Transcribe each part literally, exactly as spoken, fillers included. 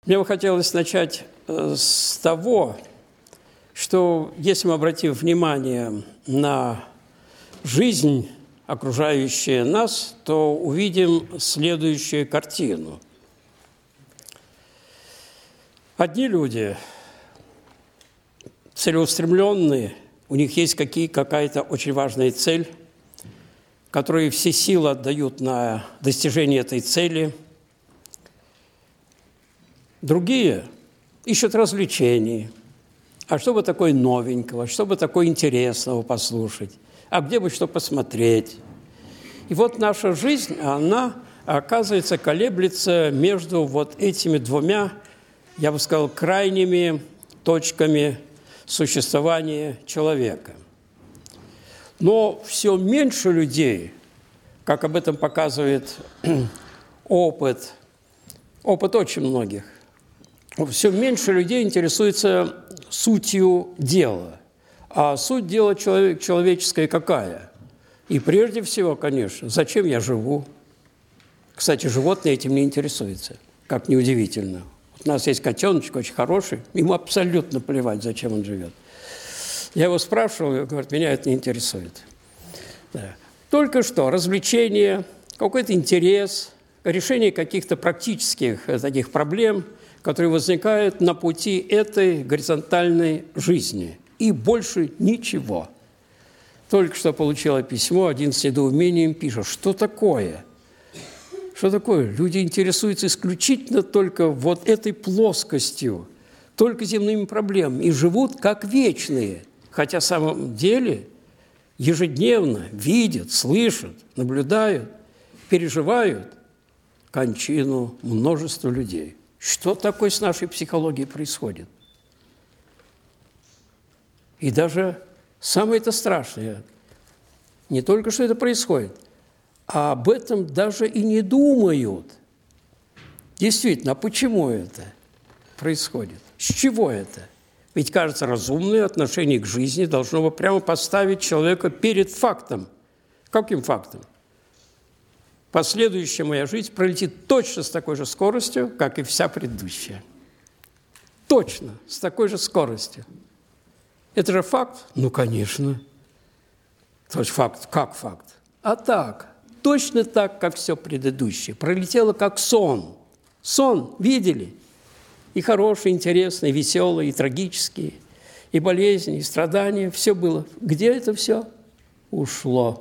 Мне бы хотелось начать с того, что если мы обратим внимание на жизнь, окружающую нас, то увидим следующую картину. Одни люди целеустремленные, у них есть какие, какая-то очень важная цель, которые все силы отдают на достижение этой цели. Другие ищут развлечений. А что бы такое новенького, что бы такое интересного послушать? А где бы что посмотреть? И вот наша жизнь, она, оказывается, колеблется между вот этими двумя, я бы сказал, крайними точками существования человека. Но все меньше людей, как об этом показывает опыт, опыт очень многих, все меньше людей интересуется сутью дела. А суть дела человек, человеческая какая? И прежде всего, конечно, зачем я живу? Кстати, животные этим не интересуются, как неудивительно. У нас есть котеночек очень хороший, ему абсолютно плевать, зачем он живет. Я его спрашивал, и говорит, меня это не интересует. Да. Только что развлечение, какой-то интерес, решение каких-то практических таких проблем, которые возникают на пути этой горизонтальной жизни. И больше ничего. Только что получила письмо, один с недоумением пишет, что такое? Что такое? Люди интересуются исключительно только вот этой плоскостью, только земными проблемами, и живут как вечные. Хотя на самом деле ежедневно видят, слышат, наблюдают, переживают кончину множества людей. Что такое с нашей психологией происходит? И даже самое-то страшное, не только что это происходит, а об этом даже и не думают. Действительно, а почему это происходит? С чего это? Ведь, кажется, разумное отношение к жизни должно бы прямо поставить человека перед фактом. Каким фактом? Последующая моя жизнь пролетит точно с такой же скоростью, как и вся предыдущая. Точно, с такой же скоростью. Это же факт? Ну, конечно. То есть факт, как факт? А так, точно так, как все предыдущее. Пролетело как сон. Сон, видели? И хороший, интересный, веселый, и трагический, и болезни, и страдания. Все было. Где это все? Ушло.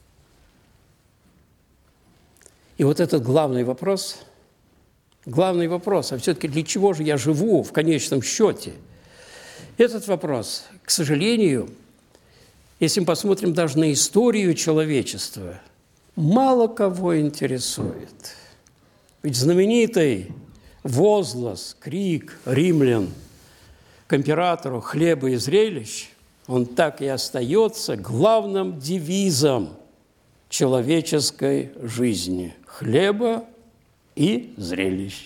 И вот этот главный вопрос, главный вопрос, а все-таки для чего же я живу в конечном счете? Этот вопрос, к сожалению, если мы посмотрим даже на историю человечества, мало кого интересует. Ведь знаменитый возглас, крик римлян к императору «хлеба и зрелищ», он так и остается главным девизом человеческой жизни – хлеба и зрелищ.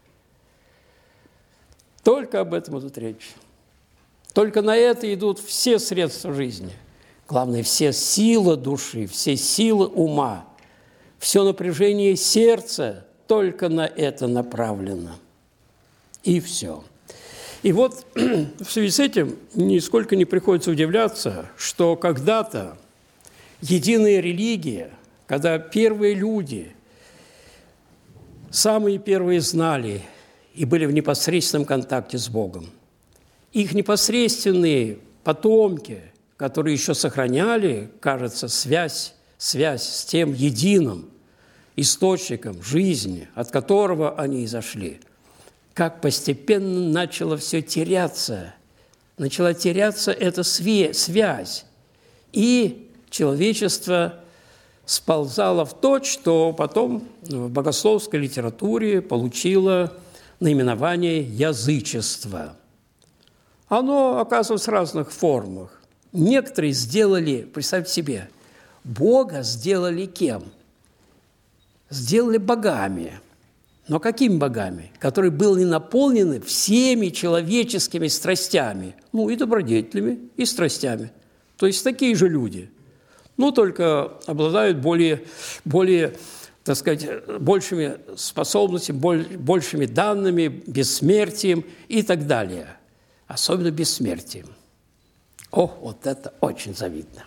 Только об этом идут речь. Только на это идут все средства жизни. Главное, все силы души, все силы ума, все напряжение сердца только на это направлено. И все. И вот в связи с этим нисколько не приходится удивляться, что когда-то единая религия, когда первые люди, самые первые знали и были в непосредственном контакте с Богом, их непосредственные потомки, которые еще сохраняли, кажется, связь, связь с тем единым источником жизни, от которого они изошли, как постепенно начало все теряться. Начала теряться эта связь, и человечество сползало в то, что потом в богословской литературе получило наименование язычество. Оно оказывалось в разных формах. Некоторые сделали, представьте себе, Бога сделали кем? Сделали богами. Но какими богами? Которые были наполнены всеми человеческими страстями. Ну, и добродетелями, и страстями. То есть такие же люди. Ну, только обладают более, более так сказать, большими способностями, большими данными, бессмертием и так далее. Особенно бессмертием. О, вот это очень завидно.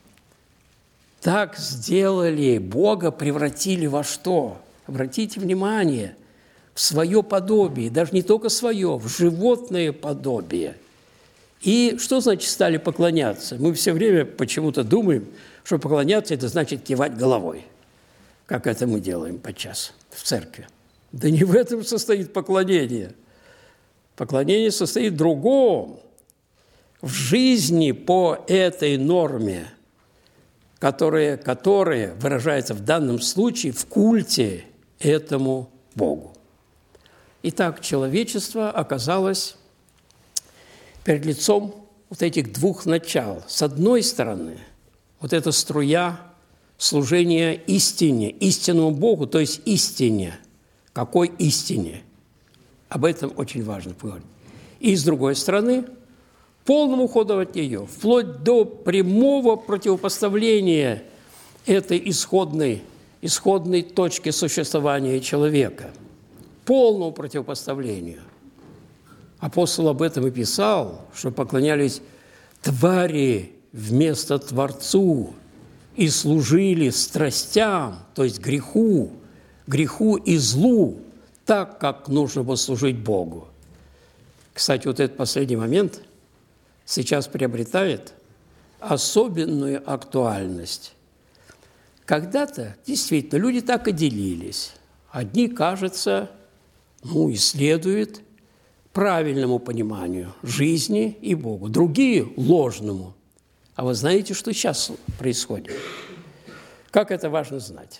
Так сделали, Бога превратили во что? Обратите внимание, в свое подобие, даже не только свое, в животное подобие. И что значит стали поклоняться? Мы все время почему-то думаем, что поклоняться – это значит кивать головой, как это мы делаем подчас в церкви. Да не в этом состоит поклонение. Поклонение состоит в другом. В жизни по этой норме, которая, которая выражается в данном случае в культе этому Богу. Итак, человечество оказалось перед лицом вот этих двух начал. С одной стороны, вот эта струя служения истине, истинному Богу, то есть истине. Какой истине? Об этом очень важно поговорить. И с другой стороны, полному уходу от нее, вплоть до прямого противопоставления этой исходной, исходной точки существования человека, полному противопоставлению. Апостол об этом и писал, что поклонялись твари вместо Творцу и служили страстям, то есть греху, греху и злу, так, как нужно было служить Богу. Кстати, вот этот последний момент сейчас приобретает особенную актуальность. Когда-то, действительно, люди так и делились. Одни, кажется, ну, исследуют правильному пониманию жизни и Богу, другие – ложному. А вы знаете, что сейчас происходит? Как это важно знать?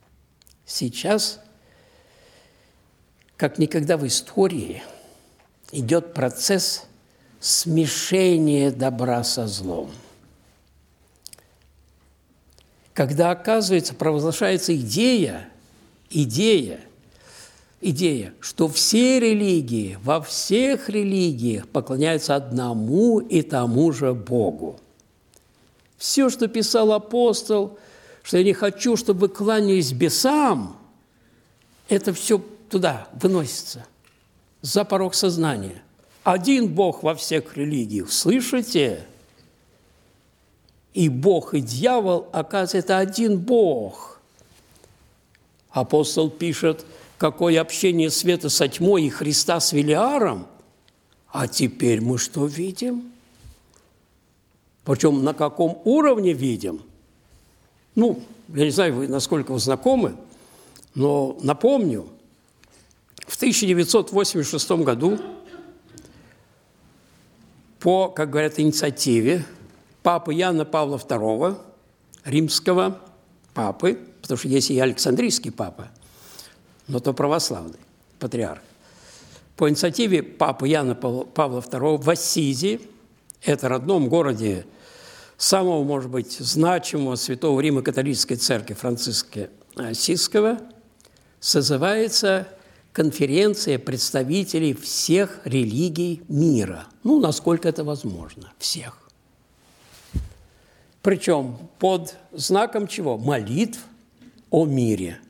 Сейчас, как никогда в истории, идет процесс смешения добра со злом. Когда, оказывается, провозглашается идея, идея, идея, что все религии, во всех религиях поклоняются одному и тому же Богу. Все, что писал апостол, что я не хочу, чтобы вы кланялись бесам, это все туда выносится, за порог сознания. Один Бог во всех религиях, слышите? И Бог, и дьявол, оказывается, это один Бог. Апостол пишет, какое общение света со тьмой и Христа с Велиаром. А теперь мы что видим? Причем на каком уровне видим? Ну, я не знаю, вы, насколько вы знакомы, но напомню, в тысяча девятьсот восемьдесят шестом году по, как говорят, инициативе папы Иоанна Павла второго, римского папы, потому что есть и Александрийский папа, но то православный патриарх, по инициативе папы Иоанна Павла второго в Ассизи, это родном городе самого, может быть, значимого святого Рима католической церкви Франциска Ассизского, созывается конференция представителей всех религий мира. Ну, насколько это возможно, всех. Причем под знаком чего? Молитв о мире.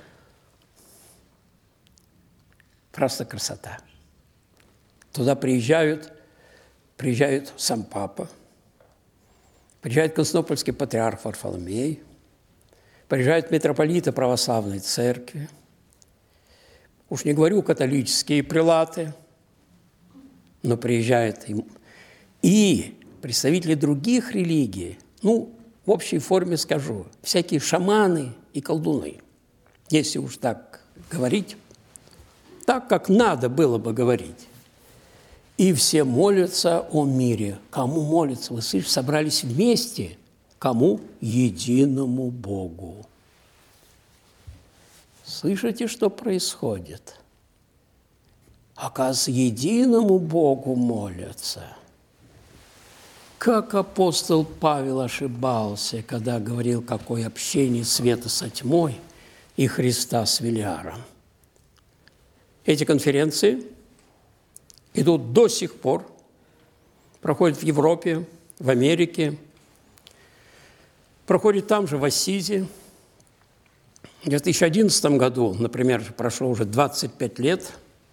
Просто красота. Туда приезжают, приезжает сам папа, приезжает константинопольский патриарх Варфоломей, приезжают митрополиты православной церкви, уж не говорю католические прелаты, но приезжают и, и представители других религий, ну, в общей форме скажу, всякие шаманы и колдуны, если уж так говорить, так, как надо было бы говорить. И все молятся о мире. Кому молятся? Вы слышите, собрались вместе. Кому? Единому Богу. Слышите, что происходит? Оказывается, единому Богу молятся. Как апостол Павел ошибался, когда говорил, какое общение света со тьмой и Христа с Велиаром. Эти конференции идут до сих пор, проходят в Европе, в Америке, проходят там же, в Ассизи. В две тысячи одиннадцатом году, например, прошло уже двадцать пять лет,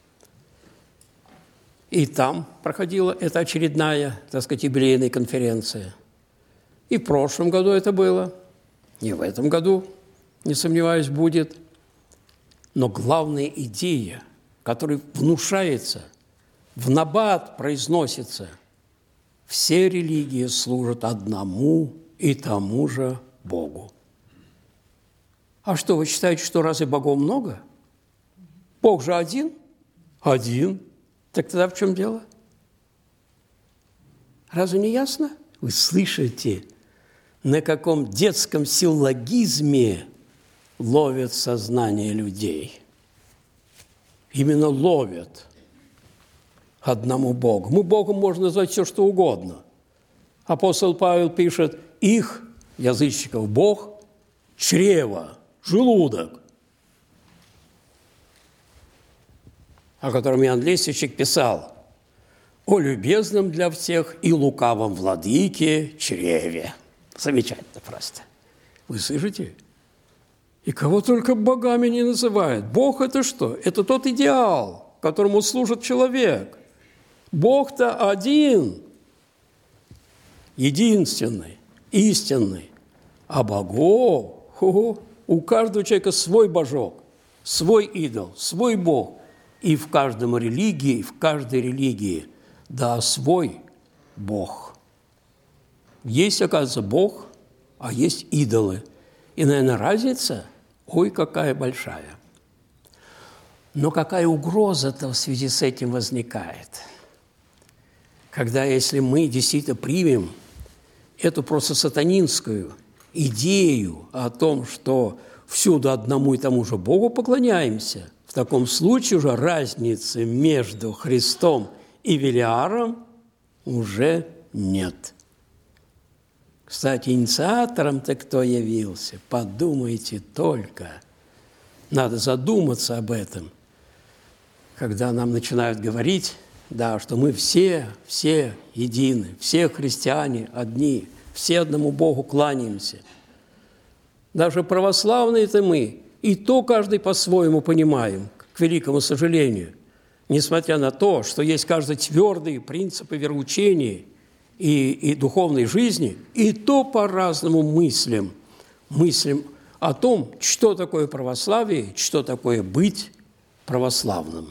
и там проходила эта очередная, так сказать, юбилейная конференция. И в прошлом году это было, и в этом году, не сомневаюсь, будет. Но главная идея, которая внушается, в набат произносится, все религии служат одному и тому же Богу. А что, вы считаете, что разве богов много? Бог же один? Один. Так тогда в чем дело? Разве не ясно? Вы слышите, на каком детском силлогизме ловят сознание людей? Именно ловят одному Богу. Мы Богом можно назвать все, что угодно. Апостол Павел пишет, их, язычников, Бог – чрево, желудок, о котором Иоанн Лествичник писал, о любезном для всех и лукавом владыке чреве. Замечательно просто. Вы слышите? И кого только богами не называют. Бог – это что? Это тот идеал, которому служит человек. Бог-то один, единственный, истинный. А богов, ху-ху, у каждого человека свой божок, свой идол, свой бог. И в каждом религии, в каждой религии, да, свой бог. Есть, оказывается, бог, а есть идолы. И, наверное, разница, ой, какая большая. Но какая угроза-то в связи с этим возникает? Когда, если мы действительно примем эту просто сатанинскую идею о том, что всюду одному и тому же Богу поклоняемся, в таком случае уже разницы между Христом и Велиаром уже нет. Кстати, инициатором-то кто явился? Подумайте только. Надо задуматься об этом, когда нам начинают говорить, да, что мы все, все едины, все христиане одни, все одному Богу кланяемся. Даже православные-то мы, и то каждый по-своему понимаем, к великому сожалению, несмотря на то, что есть каждый твердые принципы вероучения и, и духовной жизни, и то по-разному мыслим, мыслим о том, что такое православие, что такое быть православным.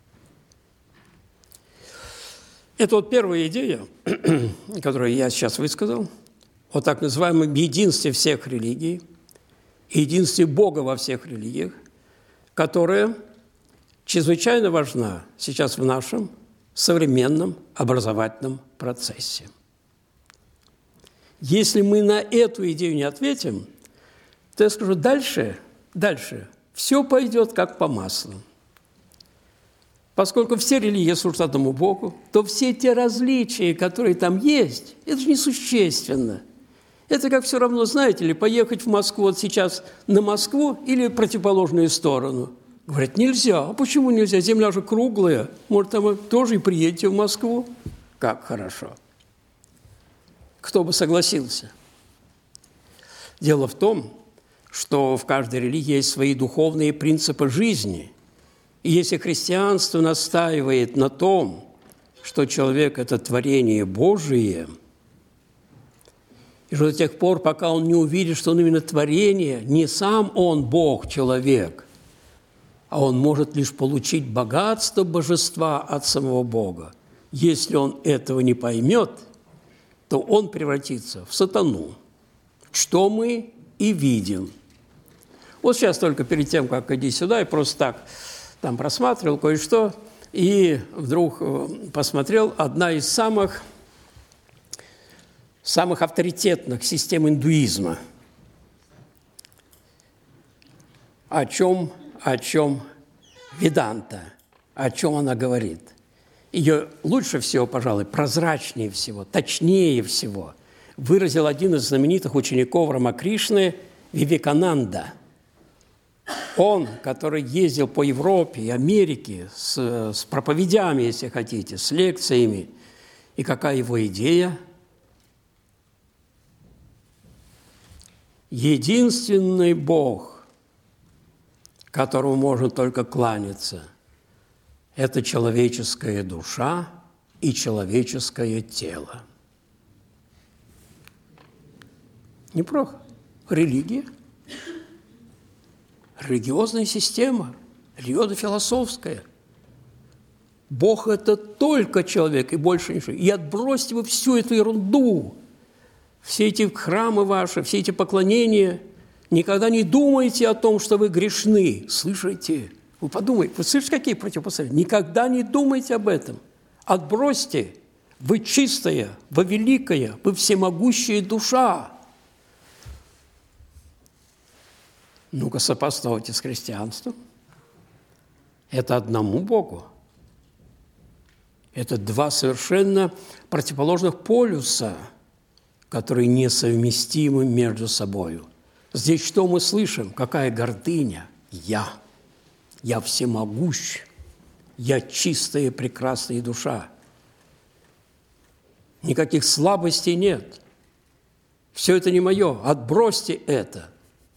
Это вот первая идея, которую я сейчас высказал, о так называемом единстве всех религий, единстве Бога во всех религиях, которая чрезвычайно важна сейчас в нашем современном образовательном процессе. Если мы на эту идею не ответим, то я скажу, дальше, дальше все пойдет как по маслу. Поскольку все религии служат одному Богу, то все те различия, которые там есть, это же несущественно. Это как все равно, знаете ли, поехать в Москву вот сейчас на Москву или в противоположную сторону. Говорят, нельзя. А почему нельзя? Земля же круглая. Может, там вы тоже и приедете в Москву? Как хорошо. Кто бы согласился? Дело в том, что в каждой религии есть свои духовные принципы жизни. И если христианство настаивает на том, что человек – это творение Божие, и что до тех пор, пока он не увидит, что он именно творение, не сам он Бог, человек, а он может лишь получить богатство божества от самого Бога. Если он этого не поймет, то он превратится в сатану, что мы и видим. Вот сейчас только перед тем, как иди сюда, я просто так там просматривал кое-что, и вдруг посмотрел одна из самых, самых авторитетных систем индуизма. О чем, о чем Веданта, о чем она говорит. Ее лучше всего, пожалуй, прозрачнее всего, точнее всего выразил один из знаменитых учеников Рамакришны Вивекананда. Он, который ездил по Европе и Америке с, с проповедями, если хотите, с лекциями. И какая его идея? Единственный Бог которому можно только кланяться, это человеческая душа и человеческое тело. Неплохо. Религия, религиозная система, религиозно-философская. Бог – это только человек и больше ничего. И отбросьте вы всю эту ерунду, все эти храмы ваши, все эти поклонения. Никогда не думайте о том, что вы грешны. Слышите? Вы подумайте, вы слышите, какие противопоставления? Никогда не думайте об этом. Отбросьте. Вы чистая, вы великая, вы всемогущая душа. Ну-ка, сопоставьте с христианством. Это одному Богу. Это два совершенно противоположных полюса, которые несовместимы между собой. Здесь что мы слышим? Какая гордыня? Я. Я всемогущ. Я чистая, прекрасная душа. Никаких слабостей нет. Все это не мое. Отбросьте это.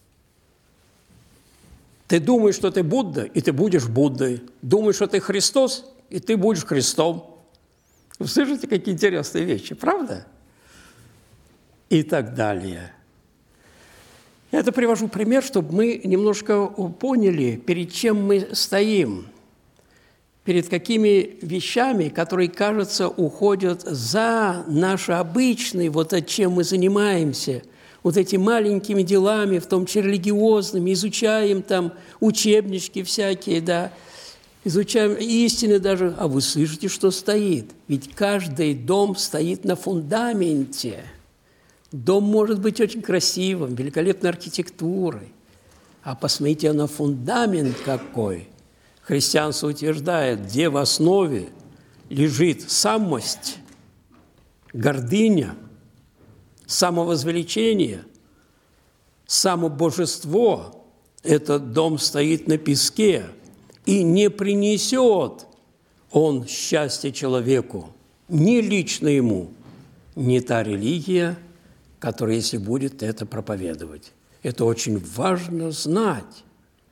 Ты думаешь, что ты Будда, и ты будешь Буддой. Думаешь, что ты Христос, и ты будешь Христом. Вы слышите, какие интересные вещи, правда? И так далее. Я это привожу пример, чтобы мы немножко поняли, перед чем мы стоим, перед какими вещами, которые, кажется, уходят за наши обычные, вот от чем мы занимаемся, вот этими маленькими делами, в том числе религиозными, изучаем там учебнички всякие, да, изучаем истины даже. А вы слышите, что стоит? Ведь каждый дом стоит на фундаменте. Дом может быть очень красивым, великолепной архитектурой. А посмотрите на фундамент какой. Христианство утверждает, где в основе лежит самость, гордыня, самовозвеличение, самобожество. Этот дом стоит на песке, и не принесет он счастья человеку, ни лично ему, ни та религия, которая, если будет это проповедовать. Это очень важно знать.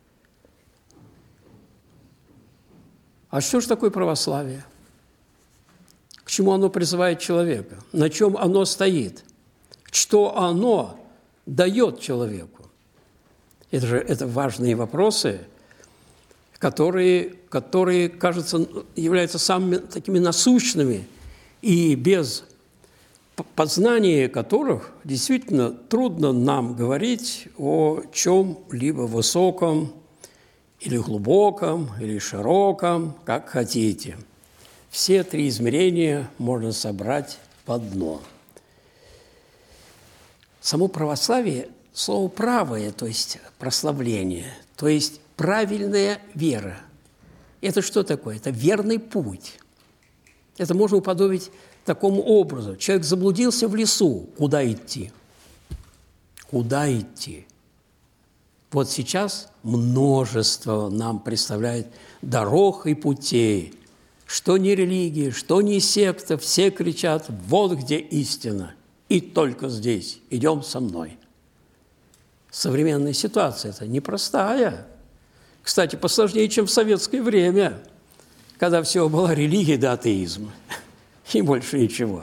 А что же такое православие? К чему оно призывает человека? На чем оно стоит? Что оно дает человеку? Это же это важные вопросы, которые, которые, кажется, являются самыми такими насущными, и без познания которых действительно трудно нам говорить о чем-либо высоком или глубоком, или широком, как хотите. Все три измерения можно собрать в одно. Само православие – слово «правое», то есть прославление, то есть правильная вера. Это что такое? Это верный путь. Это можно уподобить такому образу. Человек заблудился в лесу. Куда идти? Куда идти? Вот сейчас множество нам представляет дорог и путей. Что ни религия, что ни секта, все кричат: вот где истина. И только здесь. Идем со мной. Современная ситуация – это непростая. Кстати, посложнее, чем в советское время, когда все была религия да атеизм. И больше ничего.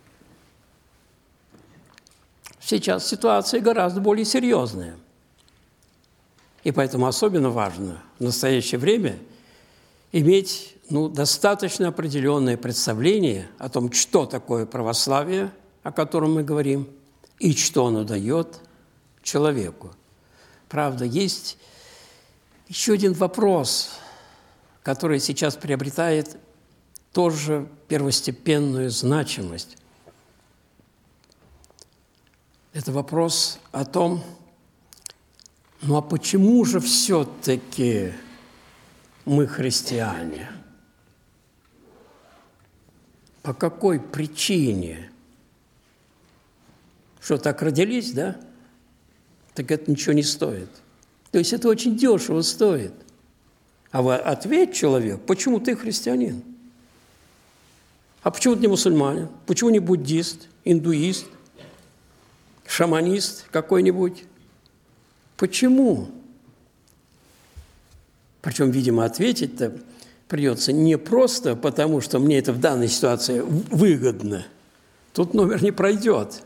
Сейчас ситуация гораздо более серьезная. И поэтому особенно важно в настоящее время иметь ну, достаточно определенное представление о том, что такое православие, о котором мы говорим, и что оно дает человеку. Правда, есть еще один вопрос, который сейчас приобретает тоже первостепенную значимость. Это вопрос о том, ну а почему же все-таки мы христиане? По какой причине? Что, так родились, да? Так это ничего не стоит. То есть это очень дешево стоит. А вы ответь человеку, почему ты христианин? А почему ты не мусульманин? Почему не буддист, индуист, шаманист какой-нибудь? Почему? Причем, видимо, ответить-то придется не просто потому, что мне это в данной ситуации выгодно. Тут номер не пройдет.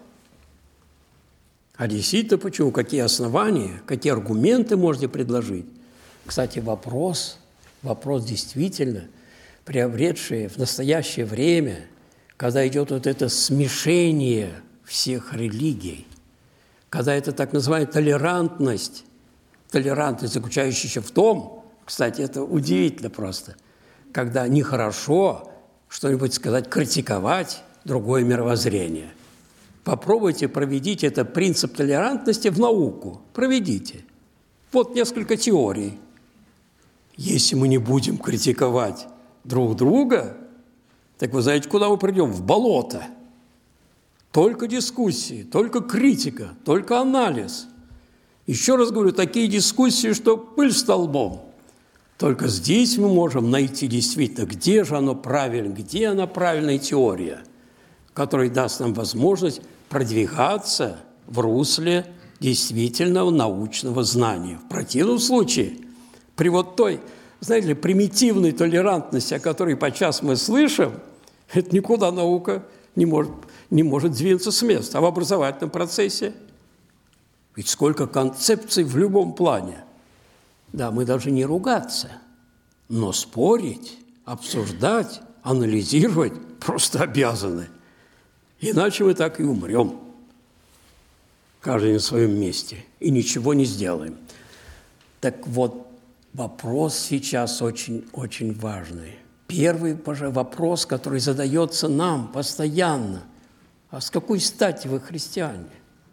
А действительно, почему? Какие основания, какие аргументы можете предложить? Кстати, вопрос, вопрос действительно приобретший в настоящее время, когда идет вот это смешение всех религий, когда это так называемая толерантность, толерантность, заключающаяся в том, кстати, это удивительно просто, когда нехорошо что-нибудь сказать, критиковать другое мировоззрение. Попробуйте, проведите этот принцип толерантности в науку. Проведите. Вот несколько теорий. Если мы не будем критиковать друг друга, так вы знаете, куда мы придем? В болото. Только дискуссии, только критика, только анализ. Еще раз говорю, такие дискуссии, что пыль столбом. Только здесь мы можем найти действительно, где же оно правильно, где она правильная теория, которая даст нам возможность продвигаться в русле действительного научного знания. В противном случае, при вот той, знаете ли, примитивной толерантности, о которой подчас мы слышим, это никуда наука не может, не может двинуться с места. А в образовательном процессе ведь сколько концепций в любом плане. Да, мы должны не ругаться, но спорить, обсуждать, анализировать просто обязаны. Иначе мы так и умрем, каждый на своем месте, и ничего не сделаем. Так вот, вопрос сейчас очень-очень важный. Первый, пожалуй, вопрос, который задается нам постоянно. А с какой стати вы христиане?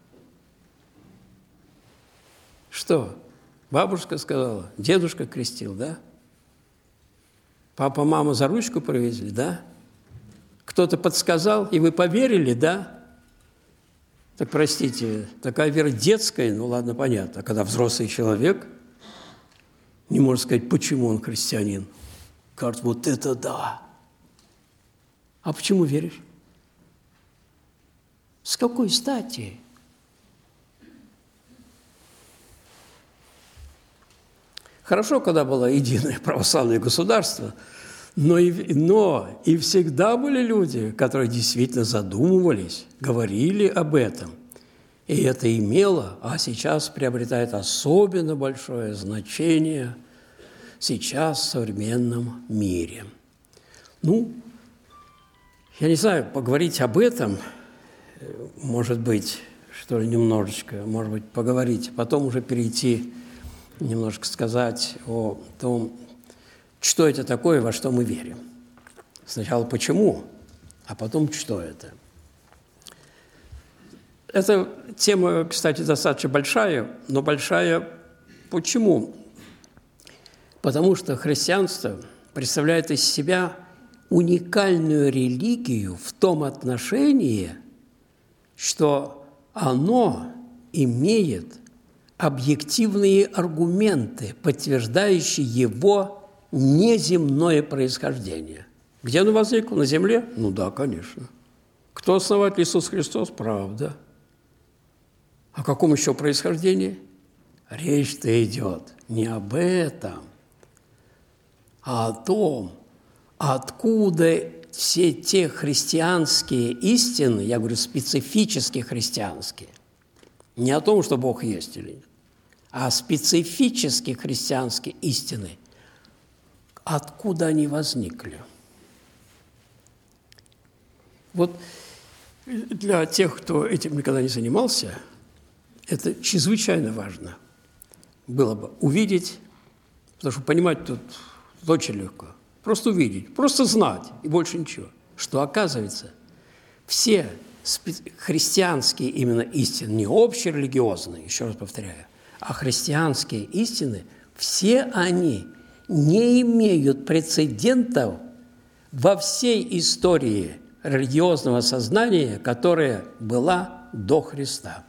Что? Бабушка сказала, дедушка крестил, да? Папа, мама за ручку провезли, да? Кто-то подсказал, и вы поверили, да? Так, простите, такая вера детская, ну ладно, понятно. А когда взрослый человек не может сказать, почему он христианин, кажется, вот это да. А почему веришь? С какой стати? Хорошо, когда было единое православное государство, но и, но и всегда были люди, которые действительно задумывались, говорили об этом. И это имело, а сейчас приобретает особенно большое значение сейчас в современном мире. Ну, я не знаю, поговорить об этом, может быть, что ли, немножечко, может быть, поговорить, потом уже перейти немножко сказать о том, что это такое, во что мы верим. Сначала почему, а потом что это. Эта тема, кстати, достаточно большая, но большая почему? Потому что христианство представляет из себя уникальную религию в том отношении, что оно имеет объективные аргументы, подтверждающие его неземное происхождение. Где оно возникло? На земле? Ну да, конечно. Кто основатель? Иисус Христос? Правда. О каком еще происхождении? Речь-то идет не об этом, а о том, откуда все те христианские истины, я говорю, специфически христианские, не о том, что Бог есть или нет, а специфические христианские истины, откуда они возникли. Вот для тех, кто этим никогда не занимался, это чрезвычайно важно было бы увидеть, потому что понимать тут очень легко. Просто увидеть, просто знать, и больше ничего. Что оказывается, все христианские именно истины, не общерелигиозные, еще раз повторяю, а христианские истины, все они не имеют прецедентов во всей истории религиозного сознания, которая была до Христа.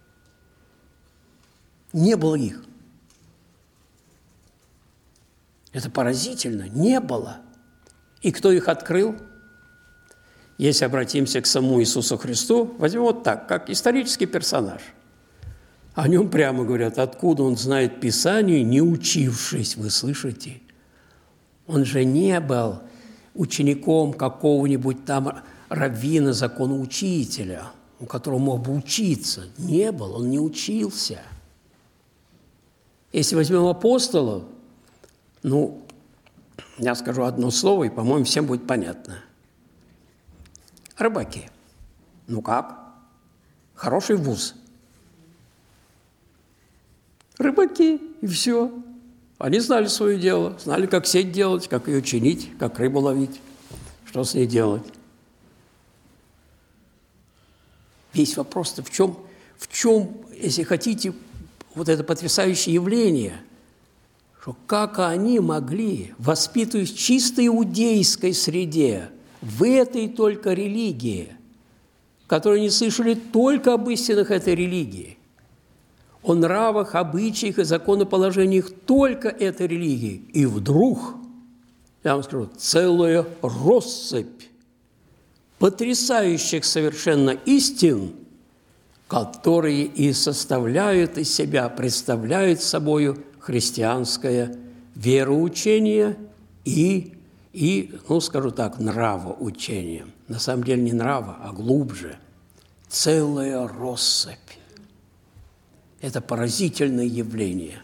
Не было их. Это поразительно. Не было. И кто их открыл? Если обратимся к самому Иисусу Христу, возьмем вот так, как исторический персонаж. О нем прямо говорят, откуда он знает Писание, не учившись, вы слышите? Он же не был учеником какого-нибудь там раввина, законоучителя, у которого мог бы учиться. Не был, он не учился. Если возьмем апостолов, ну, я скажу одно слово, и, по-моему, всем будет понятно. Рыбаки. Ну как? Хороший вуз. Рыбаки, и все. Они знали свое дело, знали, как сеть делать, как ее чинить, как рыбу ловить, что с ней делать. Весь вопрос-то в чем, в чем, если хотите, вот это потрясающее явление, что как они могли, воспитываясь в чисто иудейской среде, в этой только религии, которые не слышали только об истинах этой религии, о нравах, обычаях и законоположениях только этой религии. И вдруг, я вам скажу, целая россыпь потрясающих совершенно истин, которые и составляют из себя, представляют собою христианское вероучение и, и, ну, скажу так, нравоучение. На самом деле не нрава, а глубже. Целая россыпь. Это поразительное явление.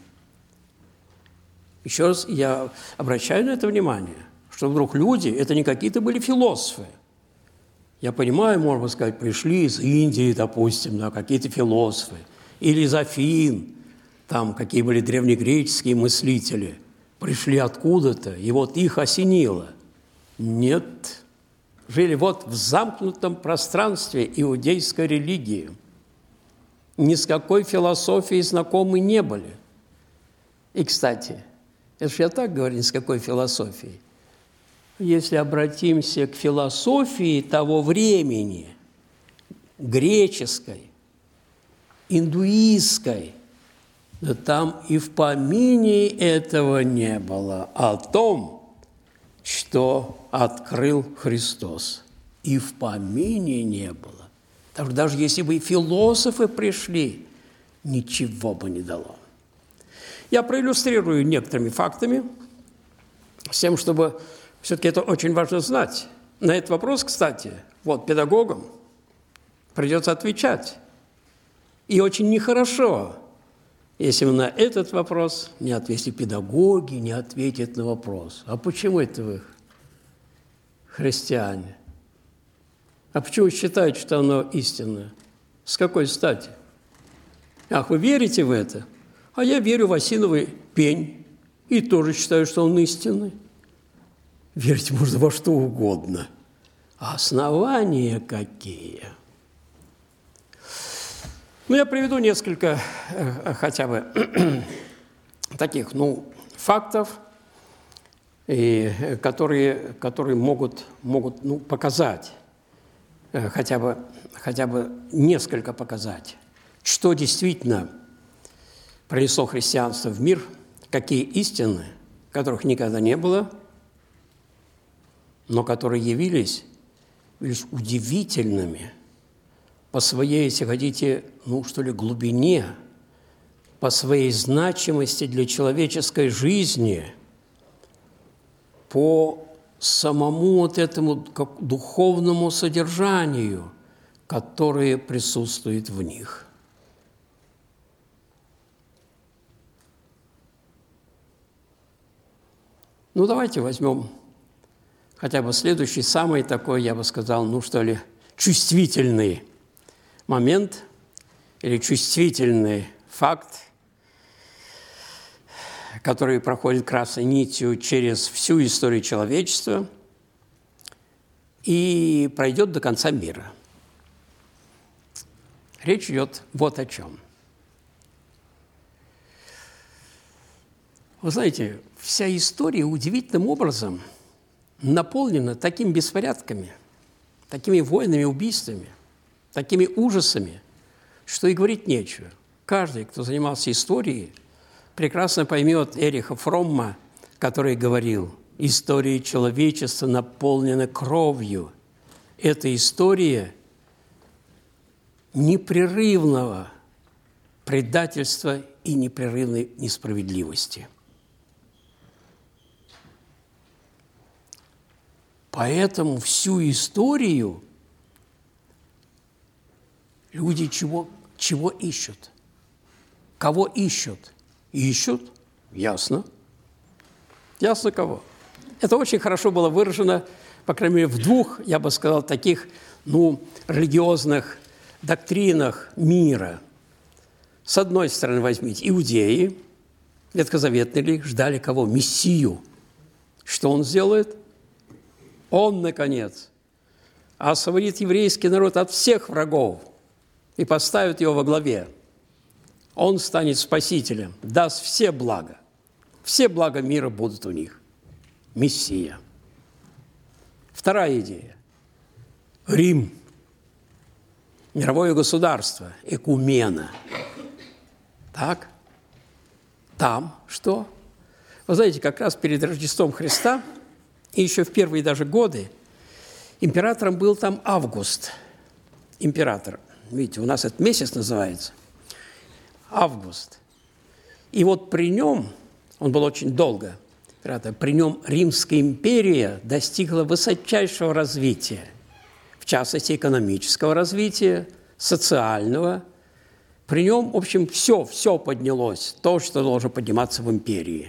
Еще раз я обращаю на это внимание, что вдруг люди, это не какие-то были философы. Я понимаю, можно сказать, пришли из Индии, допустим, да, какие-то философы, или из Афин, там какие были древнегреческие мыслители, пришли откуда-то, и вот их осенило. Нет, жили вот в замкнутом пространстве иудейской религии. Ни с какой философией знакомы не были. И, кстати, это же я так говорю, ни с какой философией. Если обратимся к философии того времени, греческой, индуистской, да там и в помине этого не было о том, что открыл Христос. И в помине не было. Потому что даже если бы и философы пришли, ничего бы не дало. Я проиллюстрирую некоторыми фактами, с тем, чтобы все-таки это очень важно знать. На этот вопрос, кстати, вот педагогам придется отвечать. И очень нехорошо, если вы на этот вопрос не ответите, педагоги не ответят на вопрос. А почему это вы христиане? А почему вы считаете, что оно истинное? С какой стати? Ах, вы верите в это? А я верю в осиновый пень и тоже считаю, что он истинный. Верить можно во что угодно. А основания какие? Ну, я приведу несколько э, хотя бы таких, ну, фактов, и, которые, которые могут, могут ну, показать, э, хотя бы, хотя бы несколько показать, что действительно принесло христианство в мир, какие истины, которых никогда не было, но которые явились лишь удивительными по своей, если хотите, ну, что ли, глубине, по своей значимости для человеческой жизни, по самому вот этому как духовному содержанию, которое присутствует в них. Ну, давайте возьмем хотя бы следующий, самый такой, я бы сказал, ну, что ли, чувствительный момент или чувствительный факт, который проходит красной нитью через всю историю человечества и пройдет до конца мира. Речь идет вот о чем. Вы знаете, вся история удивительным образом наполнена такими беспорядками, такими войнами, убийствами, такими ужасами, что и говорить нечего. Каждый, кто занимался историей, прекрасно поймет Эриха Фромма, который говорил: история человечества наполнена кровью. Это история непрерывного предательства и непрерывной несправедливости. Поэтому всю историю люди чего, чего ищут? Кого ищут? Ищут, ясно. Ясно кого. Это очень хорошо было выражено, по крайней мере, в двух, я бы сказал, таких, ну, религиозных доктринах мира. С одной стороны, возьмите, иудеи, ветхозаветные, ждали кого? Мессию. Что он сделает? Он, наконец, освободит еврейский народ от всех врагов и поставит его во главе. Он станет спасителем, даст все блага. Все блага мира будут у них. Мессия. Вторая идея. Рим. Мировое государство. Экумена. Так? Там что? Вы знаете, как раз перед Рождеством Христа и еще в первые даже годы императором был там Август. Император. Видите, у нас этот месяц называется. Август. И вот при нем, он был очень долго, при нем Римская империя достигла высочайшего развития, в частности, экономического развития, социального. При нем, в общем, все, все поднялось, то, что должно подниматься в империи.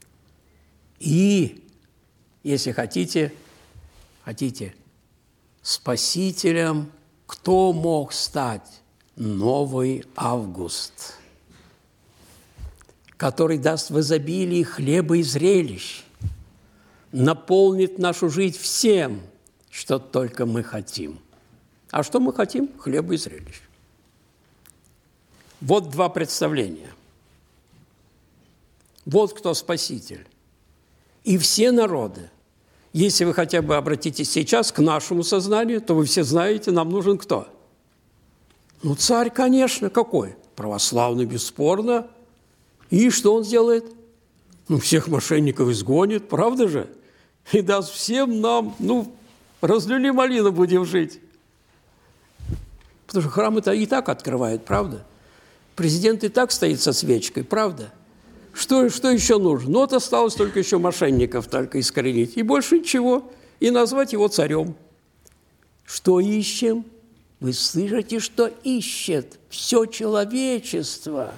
И, если хотите, хотите, спасителем кто мог стать? Новый Август, который даст в изобилии хлеба и зрелищ, наполнит нашу жизнь всем, что только мы хотим. А что мы хотим? Хлеба и зрелищ. Вот два представления. Вот кто Спаситель. И все народы. Если вы хотя бы обратитесь сейчас к нашему сознанию, то вы все знаете, нам нужен кто? Ну, царь, конечно, какой? Православный, бесспорно. И что он сделает? Ну, всех мошенников изгонит, правда же? И даст всем нам, ну, разлили малину, будем жить. Потому что храм это и так открывает, правда? Президент и так стоит со свечкой, правда? Что, что еще нужно? Ну, вот осталось только еще мошенников только искоренить. И больше ничего. И назвать его царем. Что ищем? Вы слышите, что ищет все человечество?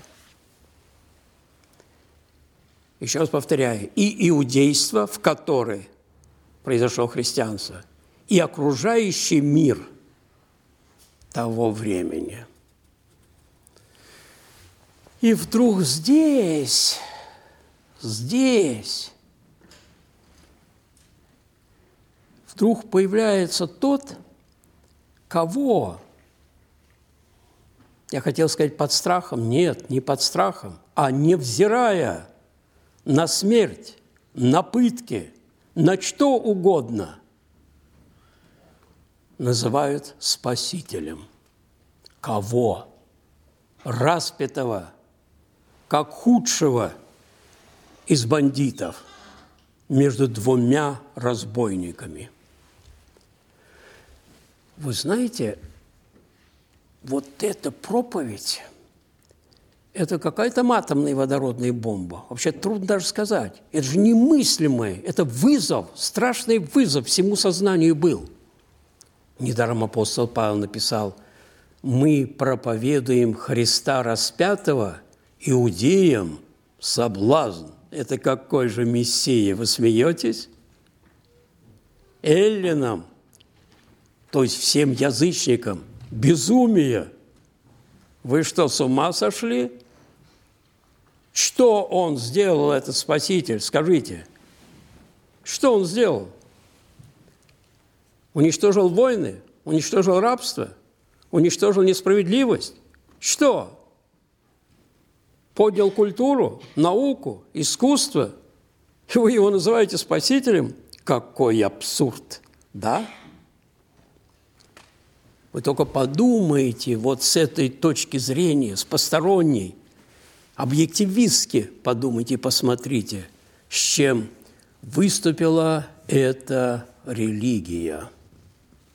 Еще раз повторяю. И иудейство, в которое произошло христианство, и окружающий мир того времени. И вдруг здесь, здесь, вдруг появляется тот, кого, я хотел сказать под страхом, нет, не под страхом, а невзирая на смерть, на пытки, на что угодно, называют спасителем. Кого? Распятого, как худшего из бандитов между двумя разбойниками. Вы знаете, вот эта проповедь, это какая-то атомная водородная бомба. Вообще трудно даже сказать. Это же немыслимое, это вызов, страшный вызов всему сознанию был. Недаром апостол Павел написал: «Мы проповедуем Христа распятого иудеям соблазн». Это какой же Мессия? Вы смеетесь? Эллинам, то есть всем язычникам, безумие. Вы что, с ума сошли? Что он сделал, этот Спаситель? Скажите. Что он сделал? Уничтожил войны? Уничтожил рабство? Уничтожил несправедливость? Что? Поднял культуру, науку, искусство? И вы его называете спасителем? Какой абсурд, да? Вы только подумайте вот с этой точки зрения, с посторонней, объективистски подумайте, посмотрите, с чем выступила эта религия.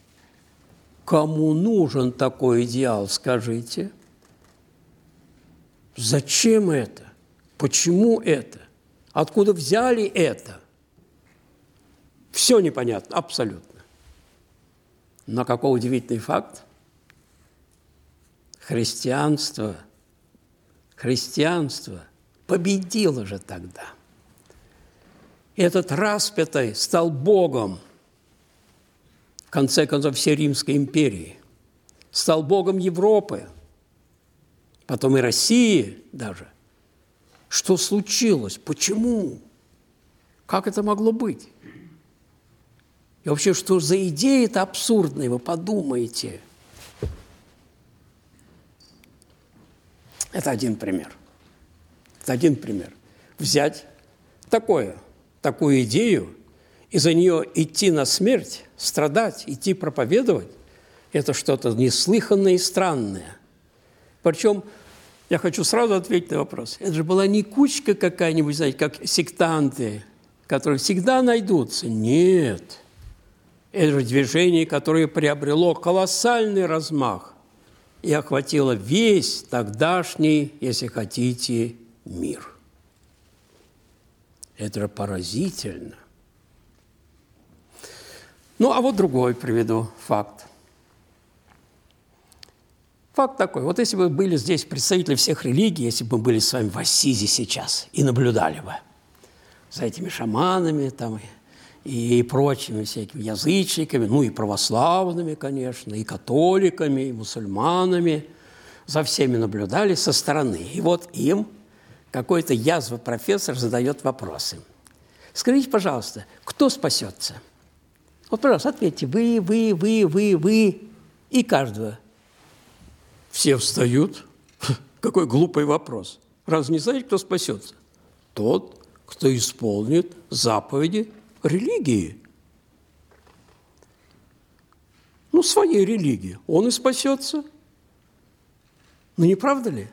Кому нужен такой идеал, скажите? Зачем это? Почему это? Откуда взяли это? Все непонятно, абсолютно. Но какой удивительный факт. Христианство, христианство победило же тогда. Этот распятый стал Богом, в конце концов, всей Римской империи. Стал Богом Европы, потом и России даже. Что случилось? Почему? Как это могло быть? И вообще, что за идеи-то абсурдные, вы подумайте. Это один пример. Это один пример. Взять такое, такую идею и за нее идти на смерть, страдать, идти проповедовать – это что-то неслыханное и странное. Причем, я хочу сразу ответить на вопрос. Это же была не кучка какая-нибудь, знаете, как сектанты, которые всегда найдутся. Нет. Это же движение, которое приобрело колоссальный размах и охватило весь тогдашний, если хотите, мир. Это же поразительно. Ну, а вот другой приведу факт. Факт такой. Вот если бы были здесь представители всех религий, если бы мы были с вами в Ассизе сейчас и наблюдали бы за этими шаманами там, и прочими всякими язычниками, ну и православными, конечно, и католиками, и мусульманами, за всеми наблюдали со стороны. И вот им какой-то язва-профессор задает вопросы. Скажите, пожалуйста, кто спасется? Вот, пожалуйста, ответьте, вы, вы, вы, вы, вы, и каждого. Все встают. Какой глупый вопрос. Разве не знаете, кто спасется? Тот, кто исполнит заповеди религии. Ну, своей религии. Он и спасется. Ну, не правда ли?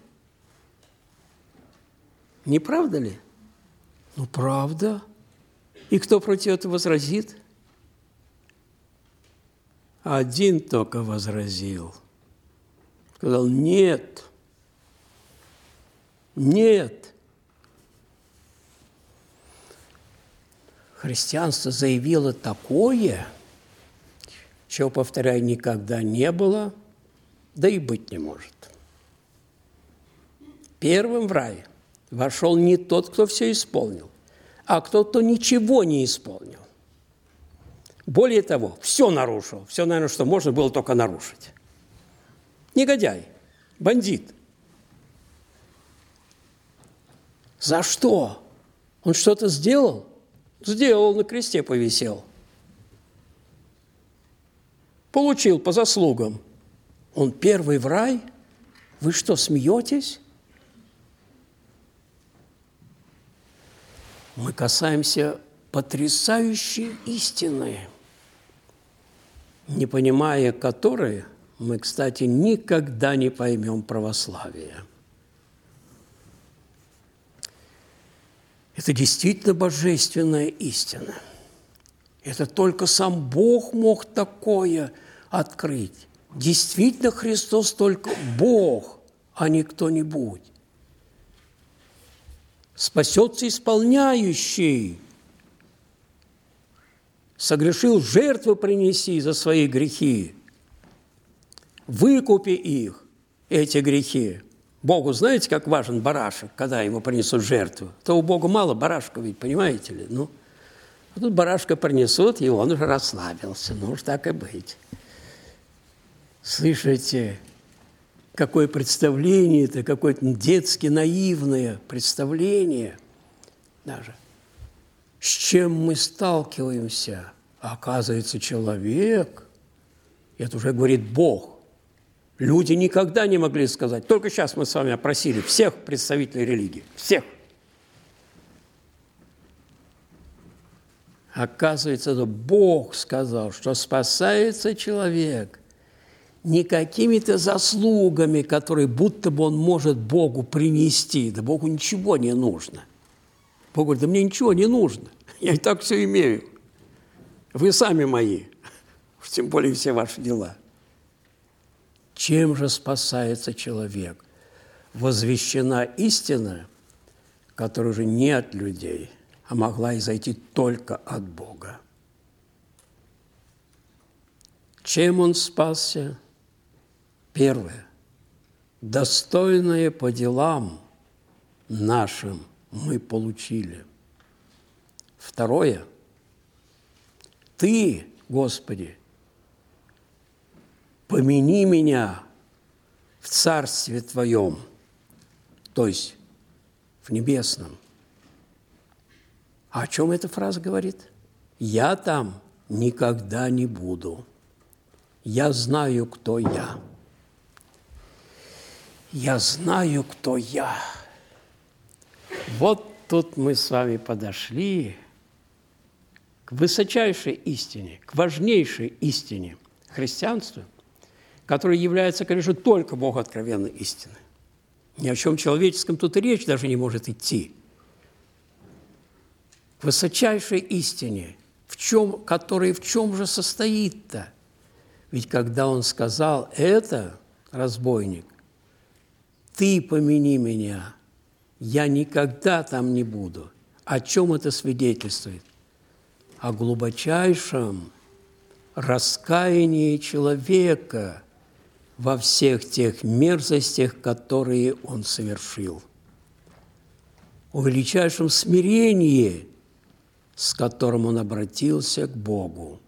Не правда ли? Ну, правда. И кто против этого возразит? Один только возразил. Сказал, нет, нет. Христианство заявило такое, чего, повторяю, никогда не было, да и быть не может. Первым в рай вошел не тот, кто все исполнил, а тот, кто ничего не исполнил. Более того, все нарушил. Все, наверное, что можно было только нарушить. Негодяй, бандит. За что? Он что-то сделал? Сделал, на кресте повисел. Получил по заслугам. Он первый в рай? Вы что, смеетесь? Мы касаемся потрясающей истины, не понимая которой мы, кстати, никогда не поймем православие. Это действительно божественная истина. Это только сам Бог мог такое открыть. Действительно, Христос только Бог, а не кто-нибудь. Спасется исполняющий. Согрешил, жертву принеси за свои грехи. Выкупи их, эти грехи. Богу знаете, как важен барашек, когда ему принесут жертву? То у Бога мало барашка, ведь, понимаете ли? Ну, а тут барашка принесут, и он уже расслабился. Ну уж так и быть. Слышите, какое представление это, какое-то детски наивное представление даже. С чем мы сталкиваемся? Оказывается, человек, это уже говорит Бог. Люди никогда не могли сказать. Только сейчас мы с вами опросили всех представителей религии. Всех. Оказывается, это Бог сказал, что спасается человек не какими-то заслугами, которые будто бы он может Богу принести. Да Богу ничего не нужно. Бог говорит, да мне ничего не нужно. Я и так все имею. Вы сами мои. Уж тем более все ваши дела. Чем же спасается человек? возвещена истина, которая уже не от людей, а могла изойти только от Бога. Чем он спасся? Первое. Достойное по делам нашим мы получили. Второе. Ты, Господи, помяни меня в Царстве Твоем, то есть в небесном. А о чем эта фраза говорит? Я там никогда не буду. Я знаю, кто я. Я знаю, кто я. Вот тут мы с вами подошли к высочайшей истине, к важнейшей истине христианства, которая является, конечно, только Богу откровенной истиной. Ни о чем человеческом тут и речь даже не может идти. К высочайшей истине, в чем, которая в чем же состоит-то? Ведь когда он сказал это, разбойник, «Ты помяни меня, я никогда там не буду». О чем это свидетельствует? О глубочайшем раскаянии человека во всех тех мерзостях, которые он совершил. О величайшем смирении, с которым он обратился к Богу.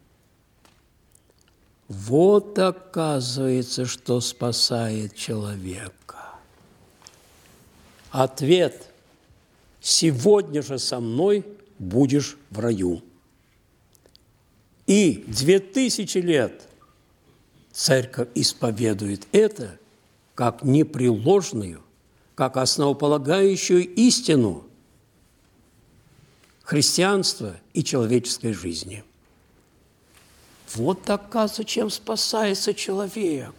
Вот оказывается, что спасает человека. Ответ: сегодня же со мной будешь в раю. И две тысячи лет Церковь исповедует это как непреложную, как основополагающую истину христианства и человеческой жизни. Вот, оказывается, чем спасается человек.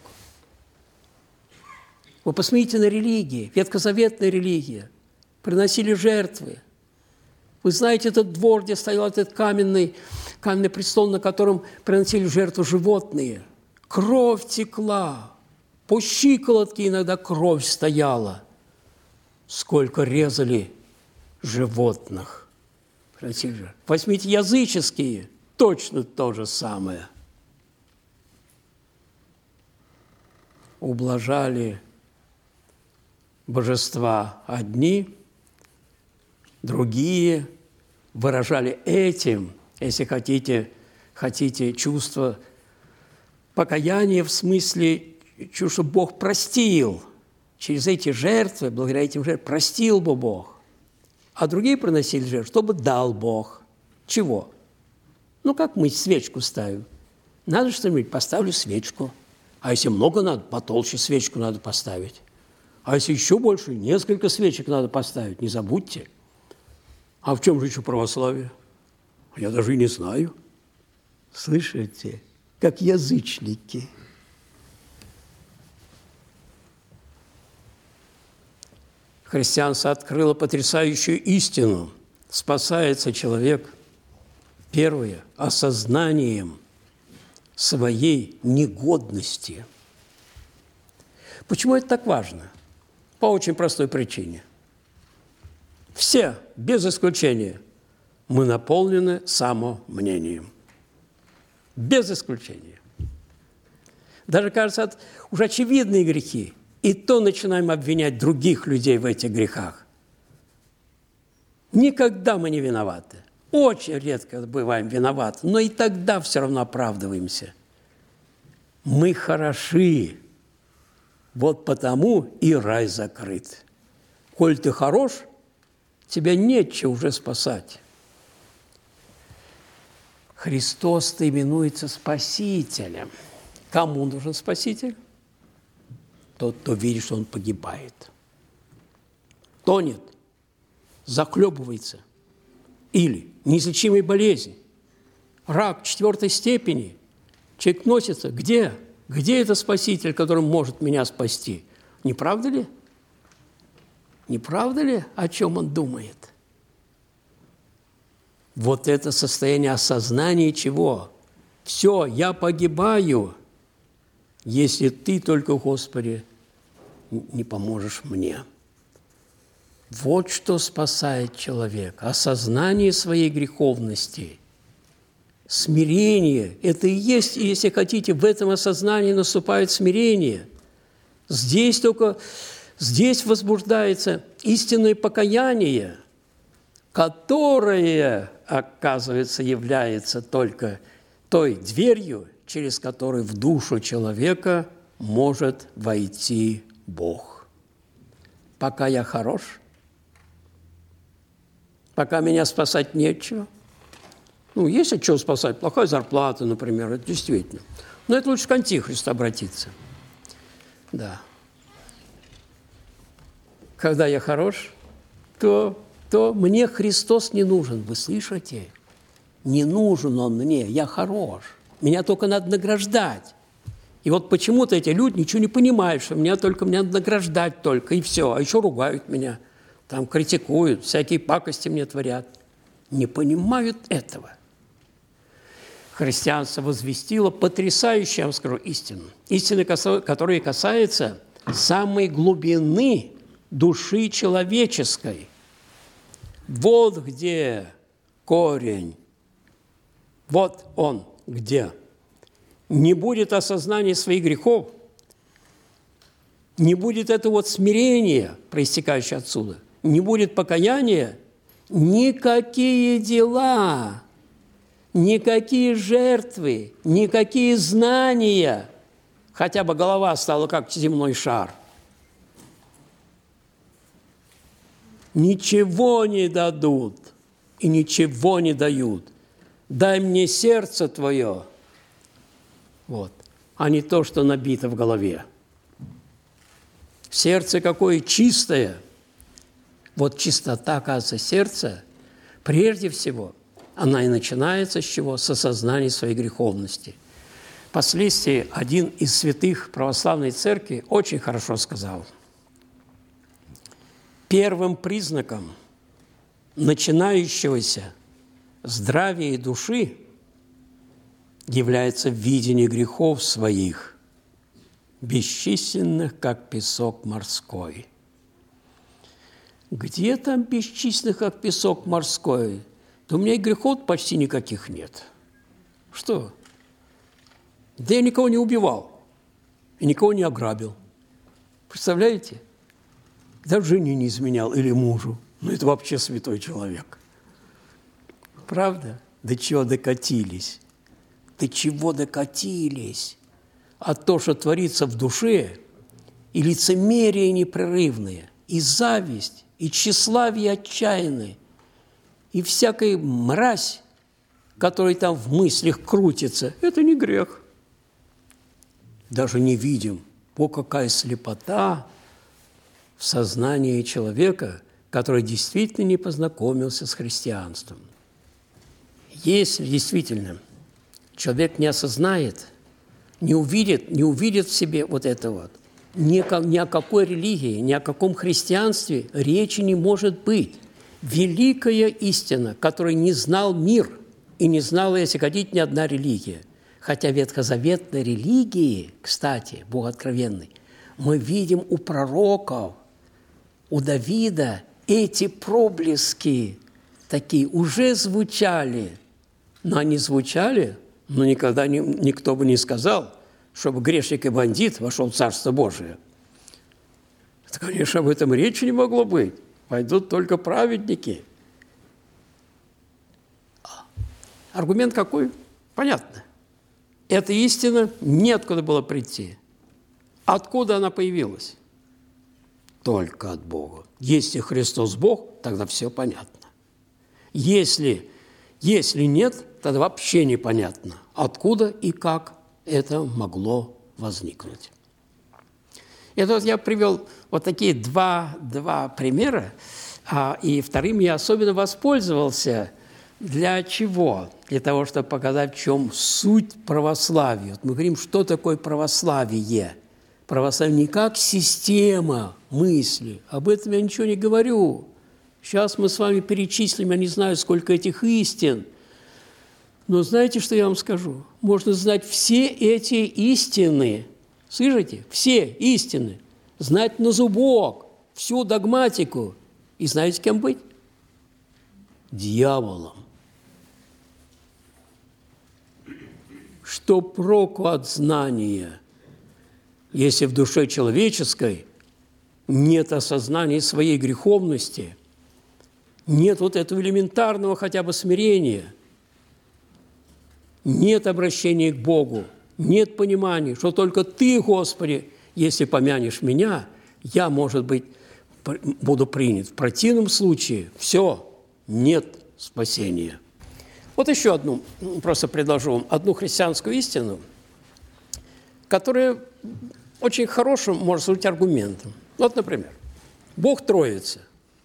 Вы посмотрите на религии, ветхозаветная религия. Приносили жертвы. Вы знаете этот двор, где стоял этот каменный, каменный престол, на котором приносили жертву животные. Кровь текла, по щиколотке иногда кровь стояла. Сколько резали животных. Возьмите языческие, точно то же самое. Ублажали божества одни, другие, выражали этим, если хотите, хотите чувство покаяния в смысле, что Бог простил. Через эти жертвы, благодаря этим жертвам, простил бы Бог. А другие приносили жертву, чтобы дал Бог. Чего? Ну, как мы свечку ставим? Надо что-нибудь, поставлю свечку. А если много надо, потолще свечку надо поставить. А если еще больше, несколько свечек надо поставить, не забудьте. А в чем же еще православие? Я даже и не знаю. Слышите, как язычники. Христианство открыло потрясающую истину. Спасается человек, первое, осознанием своей негодности. Почему это так важно? По очень простой причине. Все, без исключения, мы наполнены самомнением. Без исключения. Даже, кажется, уже очевидные грехи. И то начинаем обвинять других людей в этих грехах. Никогда мы не виноваты. Очень редко бываем виноваты, но и тогда все равно оправдываемся. Мы хороши. Вот потому и рай закрыт. Коль ты хорош, тебя нечего уже спасать. Христос-то именуется Спасителем. Кому нужен Спаситель? Тот, кто видит, что он погибает. Тонет, захлебывается. Или неизлечимая болезнь, рак четвертой степени. Человек носится. Где? Где это Спаситель, который может меня спасти? Не правда ли? Не правда ли, о чем он думает? Вот это состояние осознания чего? Все, я погибаю, если ты только, Господи, не поможешь мне. Вот что спасает человека. Осознание своей греховности, смирение. Это и есть, если хотите, в этом осознании наступает смирение. Здесь только, здесь возбуждается истинное покаяние, которое, оказывается, является только той дверью, через которую в душу человека может войти Бог. Пока я хорош, пока меня спасать нечего. Ну, есть от чего спасать? Плохая зарплата, например, это действительно. Но это лучше к Антихристу обратиться. Да. Когда я хорош, то, то мне Христос не нужен. Вы слышите? Не нужен Он мне, я хорош. Меня только надо награждать. И вот почему-то эти люди ничего не понимают, что меня только меня надо награждать только, и все. А еще ругают меня, там критикуют, всякие пакости мне творят. Не понимают этого. Христианство возвестило потрясающую, я вам скажу, истину. Истины, которая касается самой глубины души человеческой. Вот где корень. Вот он где. Не будет осознания своих грехов, не будет этого вот смирения, проистекающего отсюда, не будет покаяния, никакие дела, никакие жертвы, никакие знания, хотя бы голова стала как земной шар, ничего не дадут и ничего не дают. Дай мне сердце твое, вот, а не то, что набито в голове. Сердце какое чистое. Вот чистота, оказывается, сердца, прежде всего, она и начинается с чего? С осознания своей греховности. Впоследствии один из святых православной церкви очень хорошо сказал: первым признаком начинающегося здравия души является видение грехов своих, бесчисленных, как песок морской. Где там бесчисленных, как песок морской? Да у меня и грехов почти никаких нет. Что? Да я никого не убивал и никого не ограбил. Представляете? Даже жене не изменял или мужу. Ну, это вообще святой человек. Правда? До чего докатились? До чего докатились? А то, что творится в душе, и лицемерие непрерывное, и зависть, и тщеславие отчаянное, и всякая мразь, которая там в мыслях крутится, это не грех. Даже не видим, о, какая слепота в сознании человека, который действительно не познакомился с христианством. Если действительно человек не осознает, не увидит, не увидит в себе вот это вот, ни о, ни о какой религии, ни о каком христианстве речи не может быть. Великая истина, которой не знал мир и не знала, если хотите, ни одна религия. Хотя ветхозаветной религии, кстати, Бог откровенный, мы видим у пророков, у Давида эти проблески такие уже звучали, но они звучали, но никогда не, никто бы не сказал, чтобы грешник и бандит вошел в Царство Божие. Это, конечно, об этом речи не могло быть. Пойдут только праведники. Аргумент какой? Понятно. Эта истина неоткуда было прийти. Откуда она появилась? Только от Бога. Если Христос Бог, тогда все понятно. Если, если нет, тогда вообще непонятно, откуда и как это могло возникнуть. Это вот я привел вот такие два, два примера, а, и вторым я особенно воспользовался. Для чего? Для того, чтобы показать, в чем суть православия. Вот мы говорим, что такое православие. Православие не как система мысли. Об этом я ничего не говорю. Сейчас мы с вами перечислим, я не знаю, сколько этих истин. Но знаете, что я вам скажу? Можно знать все эти истины. Слышите? Все истины. знать на зубок всю догматику. И знаете, кем быть? Дьяволом. Что проку от знания, если в душе человеческой нет осознания своей греховности, нет вот этого элементарного хотя бы смирения, нет обращения к Богу, нет понимания, что только Ты, Господи, если помянешь меня, я, может быть, буду принят. В противном случае все, нет спасения. Вот еще одну, просто предложу вам, одну христианскую истину, которая очень хорошим может служить аргументом. Вот, например, Бог Троица.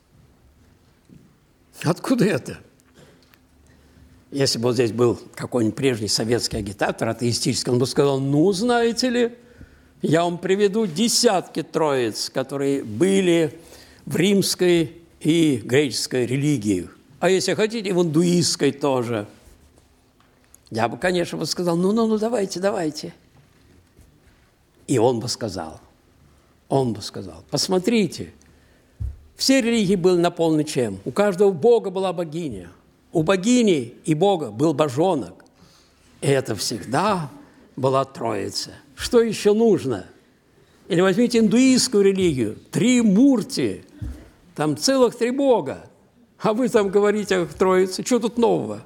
Откуда это? Если бы вот здесь был какой-нибудь прежний советский агитатор атеистический, он бы сказал, ну, знаете ли, я вам приведу десятки троиц, которые были в римской и греческой религиях. А если хотите, в индуистской тоже. Я бы, конечно, бы сказал, ну-ну-ну, давайте, давайте. И он бы сказал, он бы сказал, посмотрите, все религии были наполнены чем? У каждого бога была богиня. У богини и бога был божонок. И это всегда была Троица. Что еще нужно? Или возьмите индуистскую религию. Три мурти. Там целых три бога. А вы там говорите о Троице. Что тут нового?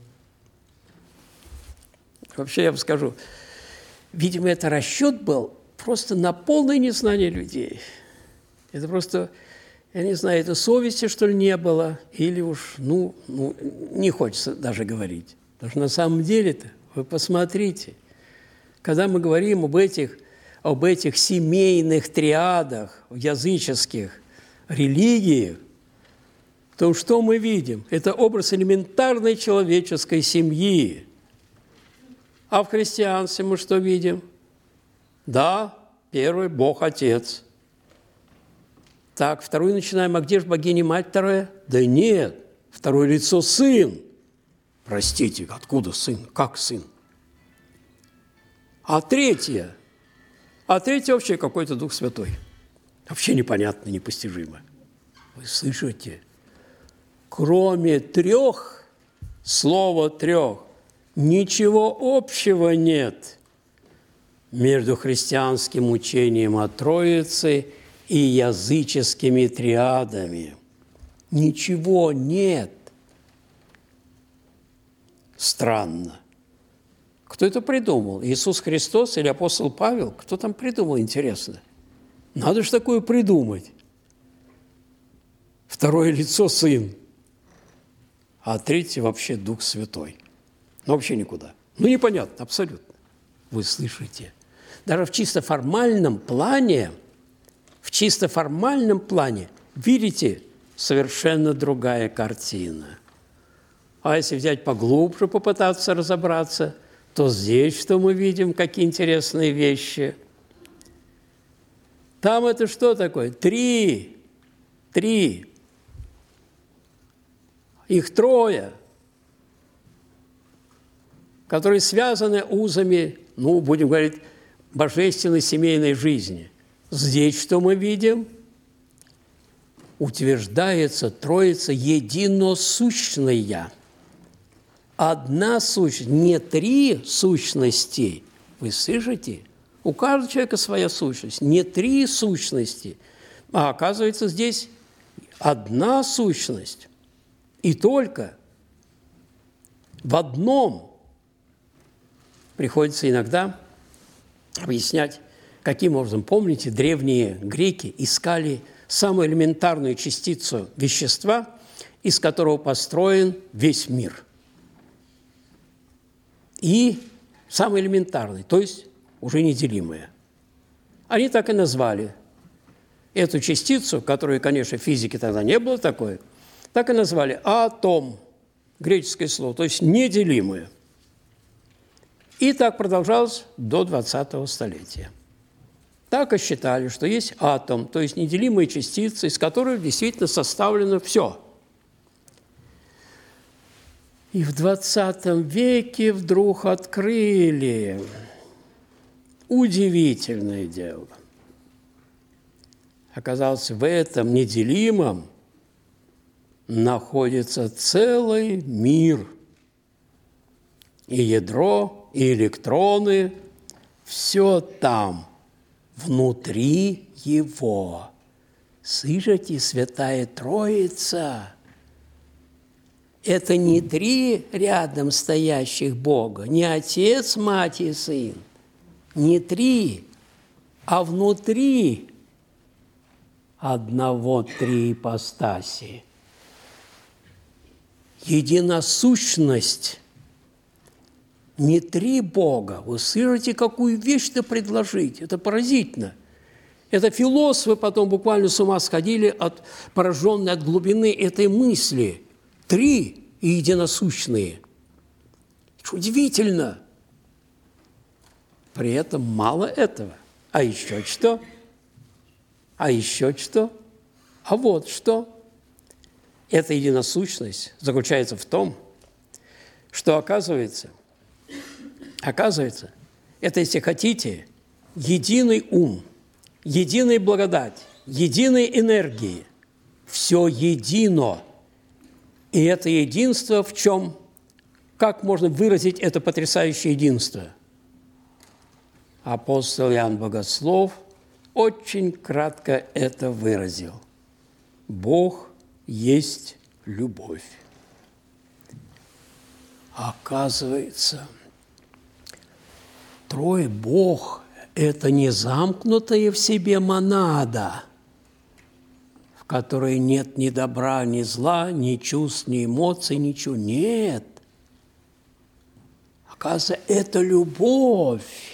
Вообще, я вам скажу, видимо, это расчет был просто на полное незнание людей. Это просто, я не знаю, это совести, что ли, не было, или уж, ну, ну не хочется даже говорить. Потому что на самом деле-то, вы посмотрите, когда мы говорим об этих, об этих семейных триадах в языческих религиях, то что мы видим? Это образ элементарной человеческой семьи. А в христианстве мы что видим? Да, первый – Бог Отец. Так, второй начинаем. А где же богиня Мать вторая? Да нет, второе лицо – Сын. Простите, откуда Сын? Как Сын? А третье? А третье вообще какой-то Дух Святой. Вообще непонятно, непостижимо. Вы слышите? Кроме трех, слова трех, ничего общего нет между христианским учением о Троице и языческими триадами. Ничего нет. Странно. Кто это придумал? Иисус Христос или апостол Павел? Кто там придумал, интересно? Надо же такое придумать. Второе лицо – Сын, а третье вообще Дух Святой. Ну, вообще никуда. Ну, непонятно, абсолютно. Вы слышите? Даже в чисто формальном плане, в чисто формальном плане, видите, совершенно другая картина. А если взять поглубже, попытаться разобраться, то здесь что мы видим, какие интересные вещи. Там это что такое? Три. Три. Их трое, которые связаны узами, ну, будем говорить, божественной семейной жизни. Здесь что мы видим? Утверждается Троица единосущная. Одна сущность, не три сущности. Вы слышите? У каждого человека своя сущность. Не три сущности, а оказывается здесь одна сущность. И только в одном приходится иногда объяснять, каким образом, помните, древние греки искали самую элементарную частицу вещества, из которого построен весь мир. И самый элементарный, то есть уже неделимое. Они так и назвали эту частицу, которую, конечно, в физике тогда не было такой, так и назвали атом, греческое слово, то есть неделимое. И так продолжалось до двадцатого столетия. Так и считали, что есть атом, то есть неделимые частицы, из которых действительно составлено все. И в двадцатом веке вдруг открыли удивительное дело. Оказалось, в этом неделимом находится целый мир. И ядро, и электроны – все там, внутри его. Слышите, Святая Троица – это не три рядом стоящих Бога, не Отец, Мать и Сын, не три, а внутри одного три ипостаси. Единосущность. Не три Бога. Вы слышите, какую вещь-то предложить? Это поразительно. Это философы потом буквально с ума сходили, от, пораженные от глубины этой мысли. Три и единосущные. Удивительно. При этом мало этого. А еще что? А еще что? А вот что? Эта единосущность заключается в том, что оказывается, оказывается, это, если хотите, единый ум, единая благодать, единая энергия, все едино. И это единство в чем? Как можно выразить это потрясающее единство? Апостол Иоанн Богослов очень кратко это выразил. Бог есть любовь. Оказывается, трое Бог – это не замкнутая в себе монада, в которой нет ни добра, ни зла, ни чувств, ни эмоций, ничего. Нет. Оказывается, это любовь.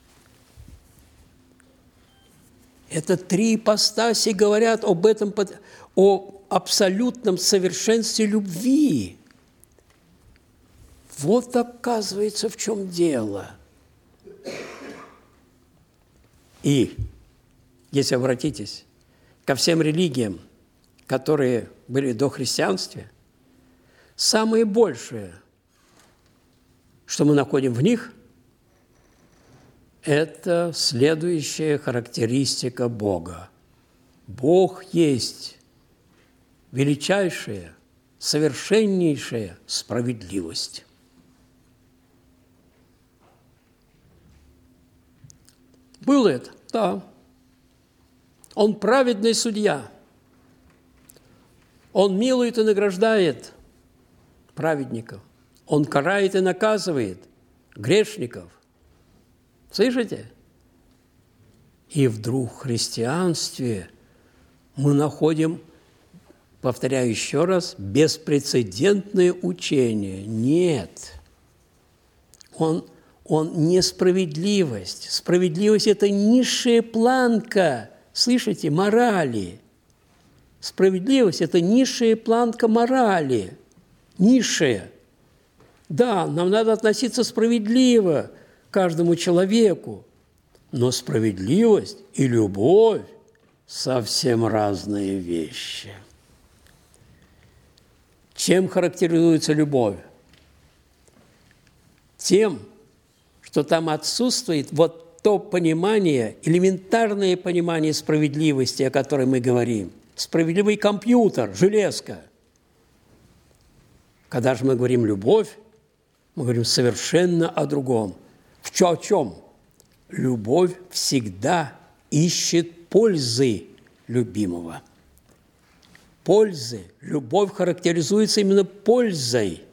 Это три ипостаси говорят об этом, о абсолютном совершенстве любви. Вот оказывается, в чем дело. И, если обратитесь ко всем религиям, которые были до христианства, самое большее, что мы находим в них, это следующая характеристика Бога. Бог есть величайшая, совершеннейшая справедливость. Было это? Да. Он праведный судья. Он милует и награждает праведников. Он карает и наказывает грешников. Слышите? И вдруг в христианстве мы находим, повторяю еще раз, беспрецедентное учение. Нет. Он, он несправедливость. Справедливость – это низшая планка, слышите, морали. Справедливость – это низшая планка морали. Низшая. Да, нам надо относиться справедливо к каждому человеку, но справедливость и любовь – совсем разные вещи. Чем характеризуется любовь? Тем, что там отсутствует вот то понимание, элементарное понимание справедливости, о которой мы говорим. Справедливый компьютер, железка. Когда же мы говорим «любовь», мы говорим совершенно о другом. В чё, о чем? Любовь всегда ищет пользы любимого. Пользы. Любовь характеризуется именно пользой.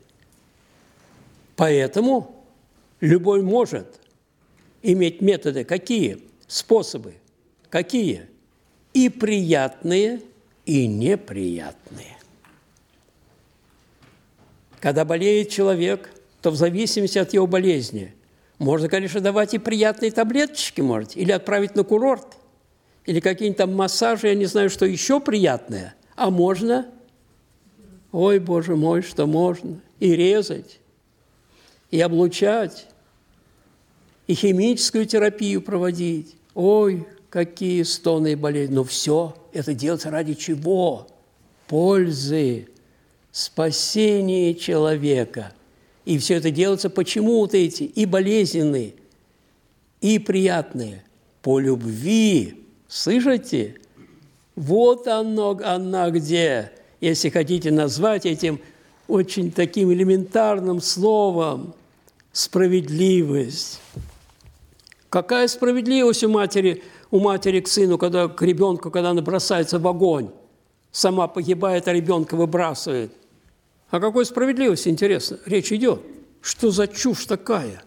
Поэтому любовь может иметь методы. Какие? Способы. Какие? И приятные, и неприятные. Когда болеет человек, то в зависимости от его болезни можно, конечно, давать и приятные таблеточки, может, или отправить на курорт, или какие-нибудь там массажи, я не знаю, что еще приятное. А можно, ой, Боже мой, что можно, и резать, и облучать, и химическую терапию проводить. Ой, какие стоны и болезни. Но все это делается ради чего? Пользы, спасения человека. И все это делается почему вот эти и болезненные, и приятные? По любви. Слышите? Вот оно, она где, если хотите назвать этим очень таким элементарным словом, справедливость. Какая справедливость у матери, у матери к сыну, когда к ребенку, когда она бросается в огонь, сама погибает, а ребенка выбрасывает. О какой справедливости, интересно, речь идет? Что за чушь такая?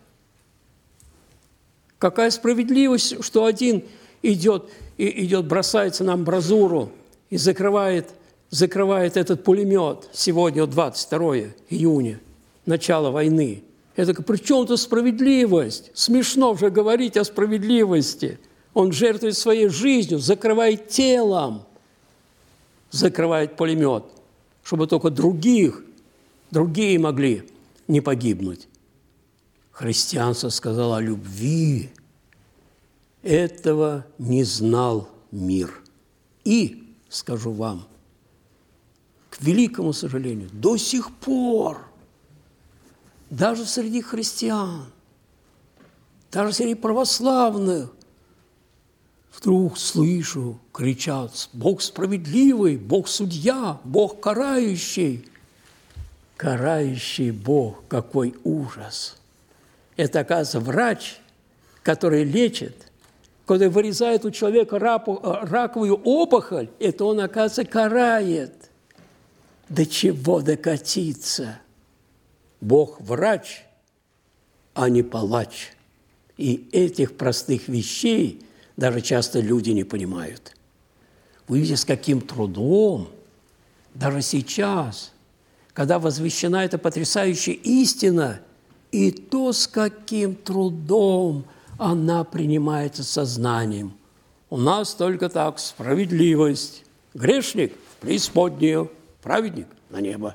Какая справедливость, что один идет, и идет, бросается на амбразуру и закрывает, закрывает этот пулемет. Сегодня двадцать второе июня, начало войны. Это при чем тут справедливость? Смешно уже говорить о справедливости. Он жертвует своей жизнью, закрывает телом, закрывает пулемет, чтобы только других, другие могли не погибнуть. Христианство сказало о любви. Этого не знал мир. И, скажу вам, к великому сожалению, до сих пор, даже среди христиан, даже среди православных, вдруг слышу, кричат: Бог справедливый, Бог судья, Бог карающий. Карающий Бог, какой ужас! Это, оказывается, врач, который лечит, когда вырезает у человека раковую опухоль, это он, оказывается, карает. До чего докатиться? Бог врач, а не палач. И этих простых вещей даже часто люди не понимают. Вы видите, с каким трудом, даже сейчас, когда возвещена эта потрясающая истина, и то, с каким трудом она принимается сознанием. У нас только так: справедливость. Грешник в преисподнюю, праведник на небо.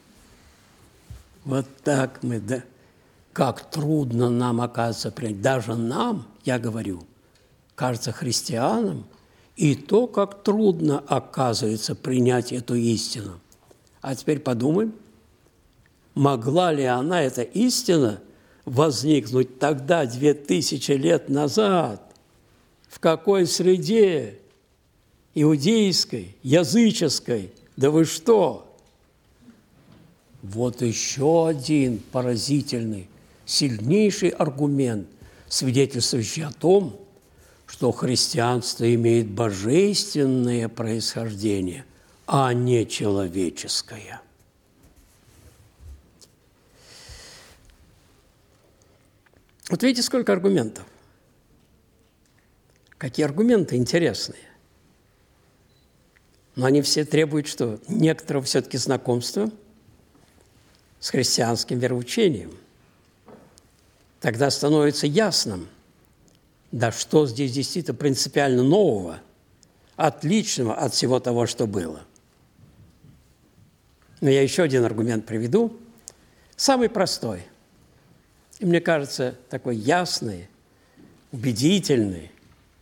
Вот так мы, да. Как трудно нам, оказывается, принять. Даже нам, я говорю, кажется, христианам, и то, как трудно, оказывается, принять эту истину. А теперь подумаем, могла ли она, эта истина, возникнуть тогда, две тысячи лет назад? В какой среде? Иудейской, языческой? Да вы что? Вот еще один поразительный, сильнейший аргумент, свидетельствующий о том, что христианство имеет божественное происхождение, а не человеческое. Вот видите, сколько аргументов. Какие аргументы интересные. Но они все требуют, что некоторого все-таки знакомства с христианским вероучением. Тогда становится ясным, да что здесь действительно принципиально нового, отличного от всего того, что было. Но я еще один аргумент приведу, самый простой. И мне кажется, такой ясный, убедительный.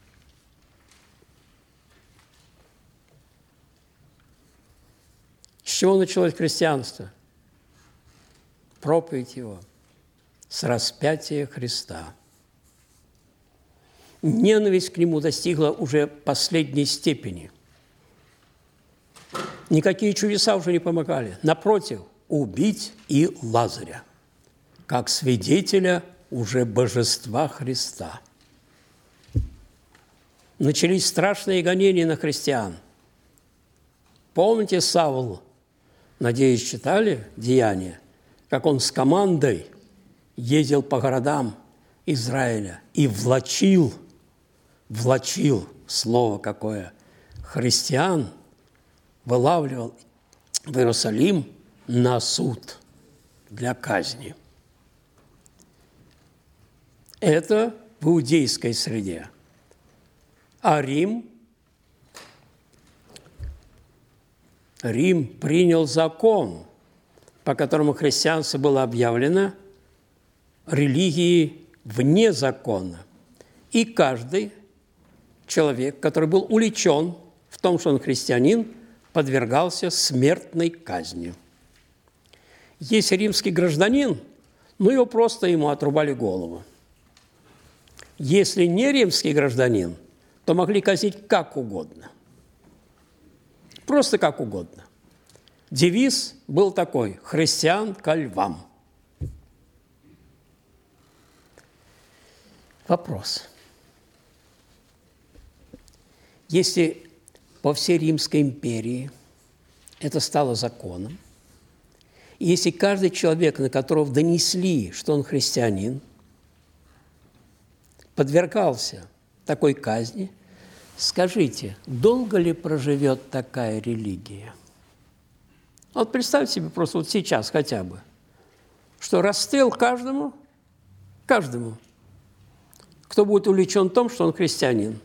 С чего началось христианство? Проповедь его с распятия Христа. Ненависть к нему достигла уже последней степени. Никакие чудеса уже не помогали. Напротив, убить и Лазаря, как свидетеля уже божества Христа. Начались страшные гонения на христиан. Помните Савл? Надеюсь, читали «Деяния», как он с командой ездил по городам Израиля и влачил, влачил, слово какое, христиан, вылавливал в Иерусалим на суд для казни. Это в иудейской среде. А Рим, Рим принял закон, по которому христианство было объявлено религией вне закона. И каждый человек, который был уличен в том, что он христианин, подвергался смертной казни. Если римский гражданин, ну его просто ему отрубали голову. Если не римский гражданин, то могли казнить как угодно. Просто как угодно. Девиз был такой: «Христиан ко львам». Вопрос. Если по всей Римской империи это стало законом, и если каждый человек, на которого донесли, что он христианин, подвергался такой казни, скажите, долго ли проживет такая религия? Вот представьте себе просто вот сейчас хотя бы, что расстрел каждому, каждому, кто будет увлечен в том, что он христианин.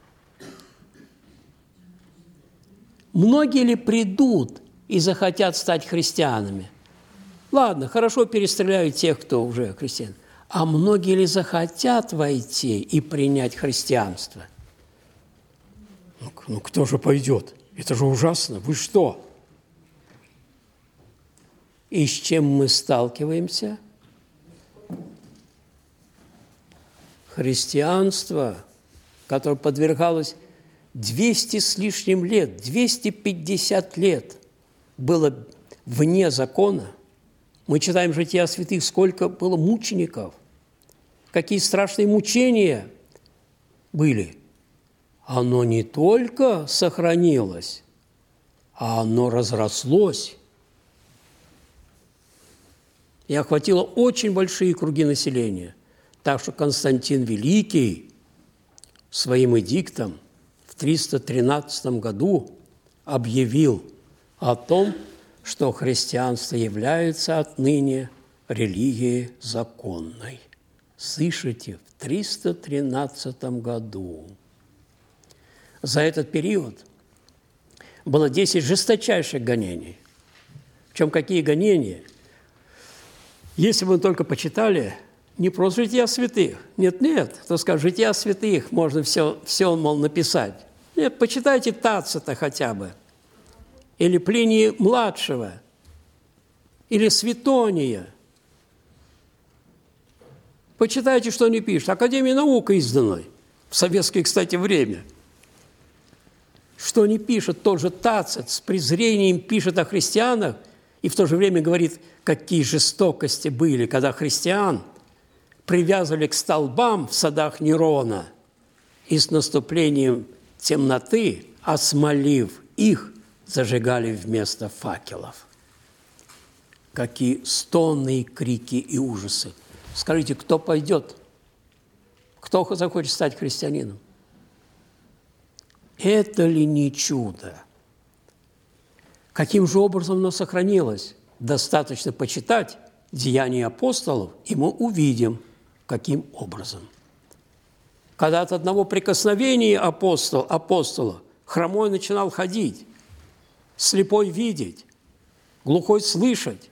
Многие ли придут и захотят стать христианами? Ладно, хорошо, перестреляют тех, кто уже христиан. А многие ли захотят войти и принять христианство? Ну, ну кто же пойдет? Это же ужасно. Вы что? И с чем мы сталкиваемся? Христианство, которое подвергалось двести с лишним лет, двести пятьдесят лет было вне закона. Мы читаем «Жития святых», сколько было мучеников, какие страшные мучения были. Оно не только сохранилось, а оно разрослось и охватило очень большие круги населения. Так что Константин Великий своим эдиктом в триста тринадцатом году объявил о том, что христианство является отныне религией законной. Слышите, в триста тринадцатом году. За этот период было десять жесточайших гонений. Причем какие гонения? Если бы мы только почитали не просто «Жития святых». Нет-нет, кто скажет «Жития святых», можно все, все, мол, написать. Нет, почитайте Тацита хотя бы. Или Плиния младшего. Или Светония. Почитайте, что они пишут. Академия наук изданной. В советское, кстати, время. Что они пишут, тот же Тацит с презрением пишет о христианах и в то же время говорит, какие жестокости были, когда христиан привязывали к столбам в садах Нерона и с наступлением темноты, осмолив их, зажигали вместо факелов. Какие стоны, крики и ужасы. Скажите, кто пойдет? Кто захочет стать христианином? Это ли не чудо? Каким же образом оно сохранилось? Достаточно почитать Деяния апостолов, и мы увидим, каким образом. Когда от одного прикосновения апостол, апостола хромой начинал ходить, слепой видеть, глухой слышать,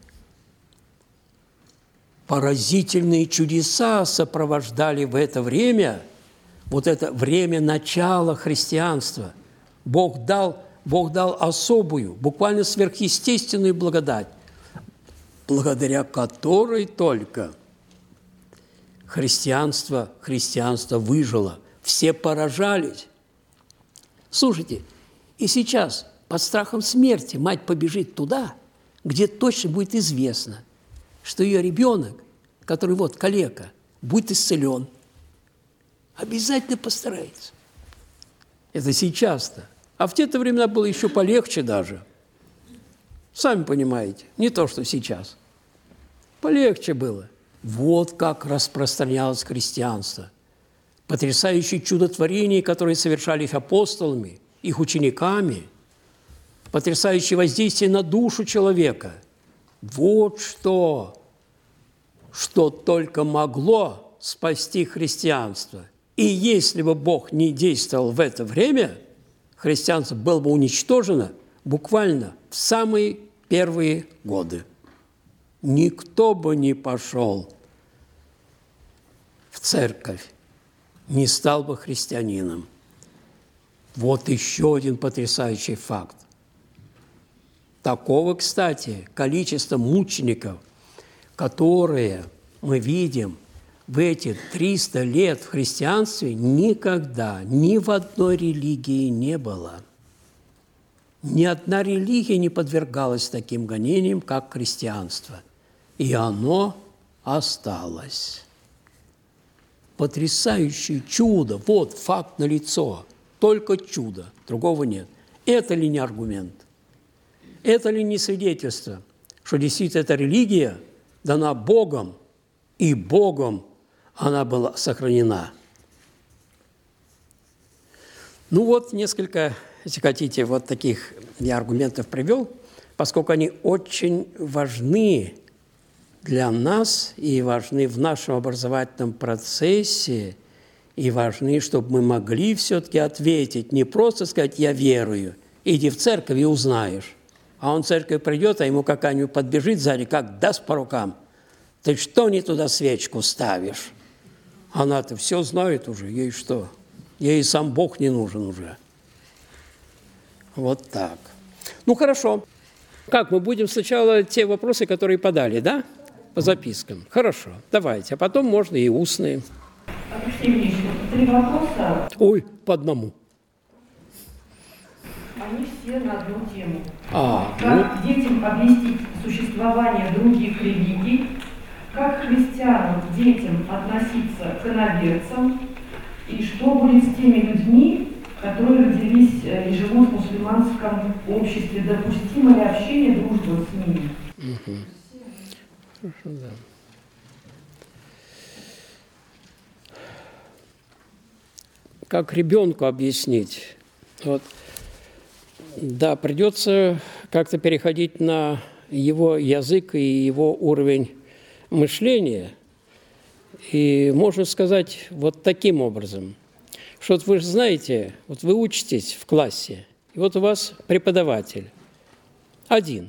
поразительные чудеса сопровождали в это время, вот это время начала христианства. Бог дал, Бог дал особую, буквально сверхъестественную благодать, благодаря которой только христианство, христианство выжило. Все поражались. Слушайте, и сейчас под страхом смерти мать побежит туда, где точно будет известно, что ее ребенок, который вот калека, будет исцелен. Обязательно постарается. Это сейчас-то. А в те-то времена было еще полегче даже. Сами понимаете, не то, что сейчас. Полегче было. Вот как распространялось христианство. Потрясающие чудотворения, которые совершались апостолами, их учениками. Потрясающее воздействие на душу человека. Вот что, что только могло спасти христианство. И если бы Бог не действовал в это время, христианство было бы уничтожено буквально в самые первые годы. Никто бы не пошел в церковь, не стал бы христианином. Вот еще один потрясающий факт. Такого, кстати, количества мучеников, которые мы видим в эти триста лет в христианстве, никогда ни в одной религии не было. Ни одна религия не подвергалась таким гонениям, как христианство. И оно осталось. Потрясающее чудо. Вот факт налицо. Только чудо. Другого нет. Это ли не аргумент? Это ли не свидетельство, что действительно эта религия дана Богом, и Богом она была сохранена? Ну вот несколько, если хотите, вот таких я аргументов привел, поскольку они очень важны для нас и важны в нашем образовательном процессе, и важны, чтобы мы могли все-таки ответить, не просто сказать «я верую», иди в церковь и узнаешь. А он в церковь придет, а ему какая-нибудь подбежит сзади, как даст по рукам. Ты что не туда свечку ставишь? Она-то все знает уже, ей что? Ей сам Бог не нужен уже. Вот так. Ну, хорошо. Как, мы будем сначала те вопросы, которые подали, да? По запискам. Хорошо, давайте. А потом можно и устные. Алексей Ильич, три вопроса. Ой, по одному. Они все на одну тему. А, как ну... детям объяснить существование других религий, как христианам, детям относиться к иноверцам, и что будет с теми людьми, которые родились и живут в мусульманском обществе, допустимо ли общение, дружба с ними? Угу. Хорошо, да. Как ребенку объяснить? Вот. Да, придется как-то переходить на его язык и его уровень мышления. И можно сказать вот таким образом, что вот вы же знаете, вот вы учитесь в классе, и вот у вас преподаватель один.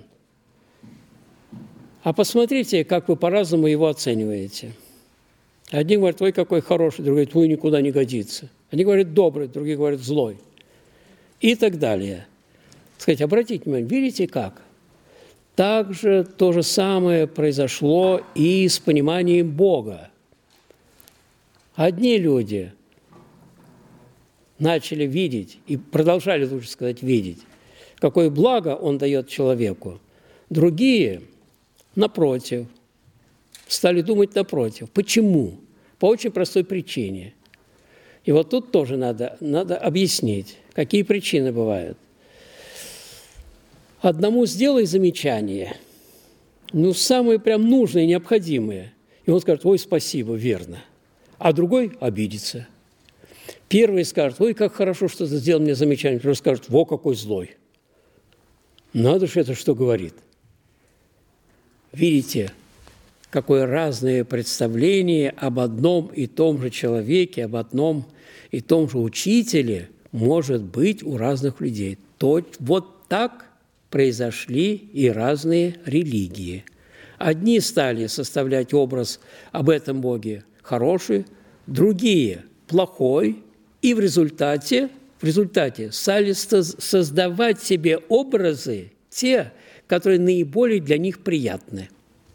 А посмотрите, как вы по-разному его оцениваете. Один говорит, ой, какой хороший, другой говорит, ой, никуда не годится. Они говорят добрый, другие говорят злой. И так далее. Сказать, обратите внимание, видите как? Также то же самое произошло и с пониманием Бога. Одни люди начали видеть, и продолжали, лучше сказать, видеть, какое благо Он дает человеку. Другие, напротив, стали думать напротив. Почему? По очень простой причине. И вот тут тоже надо, надо объяснить, какие причины бывают. Одному сделай замечание, ну, самые прям нужные, необходимые. И он скажет, ой, спасибо, верно. А другой обидится. Первый скажет, ой, как хорошо, что ты сделал мне замечание. Второй скажет, во, какой злой. Надо же это что говорит. Видите, какое разное представление об одном и том же человеке, об одном и том же учителе может быть у разных людей. То, вот так произошли и разные религии. Одни стали составлять образ об этом Боге хороший, другие – плохой, и в результате, в результате стали создавать себе образы, те, которые наиболее для них приятны.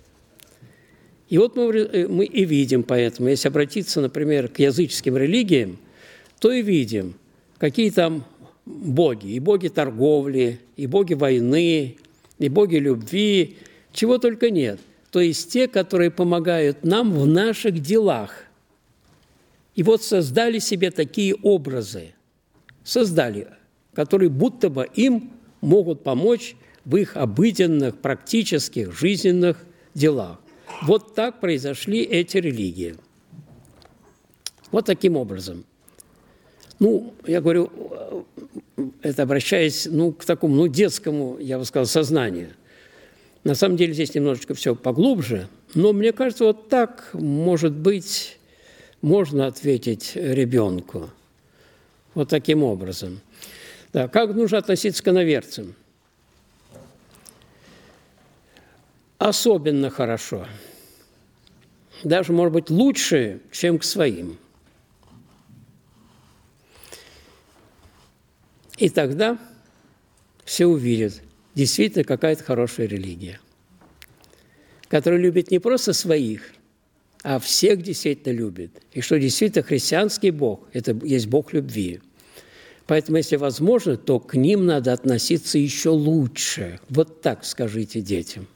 И вот мы, мы и видим поэтому, если обратиться, например, к языческим религиям, то и видим, какие там боги, и боги торговли, и боги войны, и боги любви, чего только нет. То есть те, которые помогают нам в наших делах. И вот создали себе такие образы, создали, которые будто бы им могут помочь в их обыденных, практических, жизненных делах. Вот так произошли эти религии. Вот таким образом. Ну, я говорю, это обращаясь ну, к такому ну, детскому, я бы сказал, сознанию. На самом деле здесь немножечко все поглубже, но мне кажется, вот так, может быть, можно ответить ребенку. Вот таким образом. Да, как нужно относиться к иноверцам? Особенно хорошо. Даже, может быть, лучше, чем к своим. И тогда все увидят, действительно какая-то хорошая религия, которая любит не просто своих, а всех действительно любит. И что действительно христианский Бог – это есть Бог любви. Поэтому, если возможно, то к ним надо относиться еще лучше. Вот так скажите детям.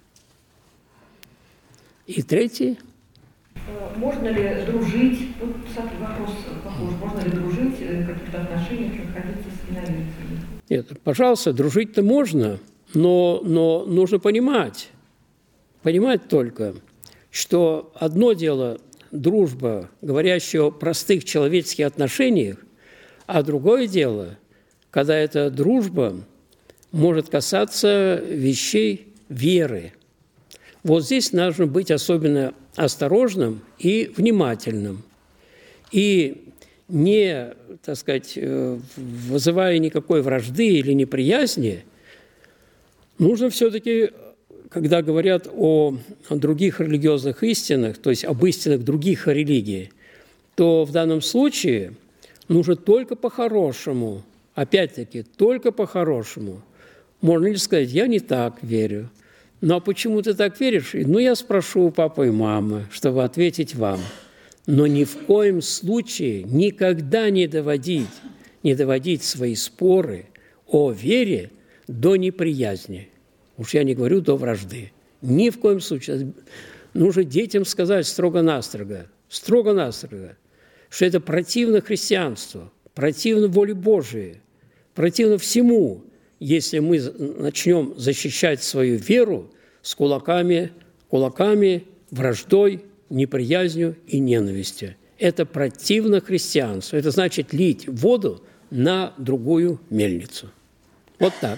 И третий. Можно ли дружить, вот вопрос похож, можно ли дружить в каких-то отношениях, находиться с иноверцами? Нет, пожалуйста, дружить-то можно, но, но нужно понимать, понимать только, что одно дело дружба, говорящая о простых человеческих отношениях, а другое дело, когда эта дружба может касаться вещей веры. Вот здесь нужно быть особенно осторожным и внимательным. И не, так сказать, вызывая никакой вражды или неприязни, нужно все-таки, когда говорят о других религиозных истинах, то есть об истинах других религий, то в данном случае нужно только по-хорошему, опять-таки, только по-хорошему. Можно ли сказать, я не так верю. Ну, а почему ты так веришь? Ну, я спрошу у папы и мамы, чтобы ответить вам. Но ни в коем случае никогда не доводить, не доводить свои споры о вере до неприязни. Уж я не говорю до вражды. Ни в коем случае. Нужно детям сказать строго-настрого, строго-настрого, что это противно христианству, противно воле Божией, противно всему, если мы начнем защищать свою веру с кулаками, кулаками, враждой, неприязнью и ненавистью. Это противно христианству. Это значит лить воду на другую мельницу. Вот так.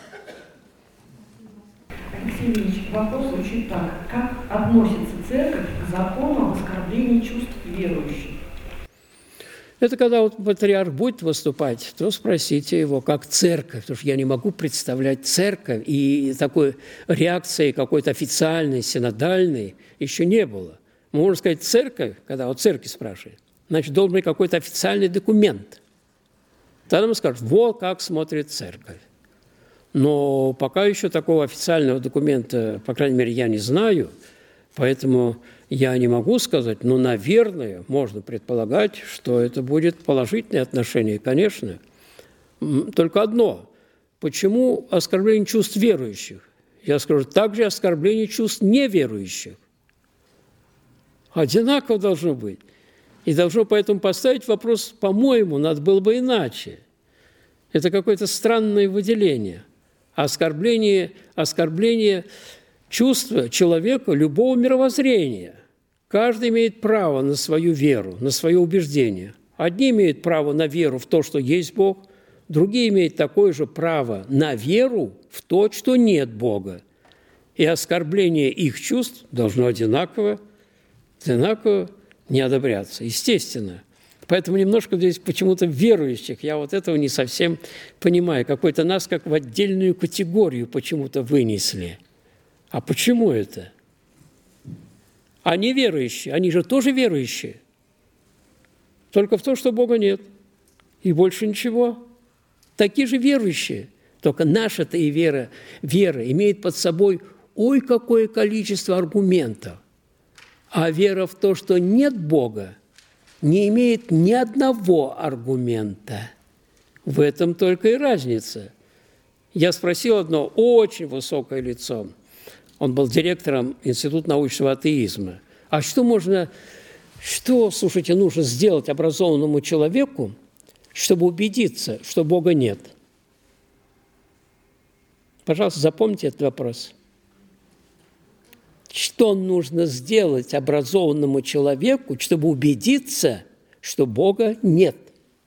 Алексей Ильич, вопрос звучит так. Как относится церковь к закону об оскорблении чувств верующих? Это когда вот патриарх будет выступать, то спросите его, как церковь, потому что я не могу представлять церковь, и такой реакции какой-то официальной, синодальной еще не было. Можно сказать, церковь, когда вот церковь спрашивает, значит, должен быть какой-то официальный документ. Тогда мы скажем, вот как смотрит церковь. Но пока еще такого официального документа, по крайней мере, я не знаю, поэтому я не могу сказать, но, наверное, можно предполагать, что это будет положительное отношение, конечно. Только одно. Почему оскорбление чувств верующих? Я скажу, также оскорбление чувств неверующих. Одинаково должно быть. И должно поэтому поставить вопрос, по-моему, надо было бы иначе. Это какое-то странное выделение. Оскорбление, оскорбление чувства человека любого мировоззрения. Каждый имеет право на свою веру, на свое убеждение. Одни имеют право на веру в то, что есть Бог, другие имеют такое же право на веру в то, что нет Бога. И оскорбление их чувств должно одинаково, одинаково не одобряться, естественно. Поэтому немножко здесь почему-то верующих, я вот этого не совсем понимаю. Какой-то нас как в отдельную категорию почему-то вынесли. А почему это? А неверующие, они же тоже верующие. Только в то, что Бога нет. И больше ничего. Такие же верующие. Только наша-то и вера, вера имеет под собой ой, какое количество аргументов. А вера в то, что нет Бога, не имеет ни одного аргумента. В этом только и разница. Я спросил одно очень высокое лицо. Он был директором Института научного атеизма. А что можно, что, слушайте, нужно сделать образованному человеку, чтобы убедиться, что Бога нет? Пожалуйста, запомните этот вопрос. Что нужно сделать образованному человеку, чтобы убедиться, что Бога нет?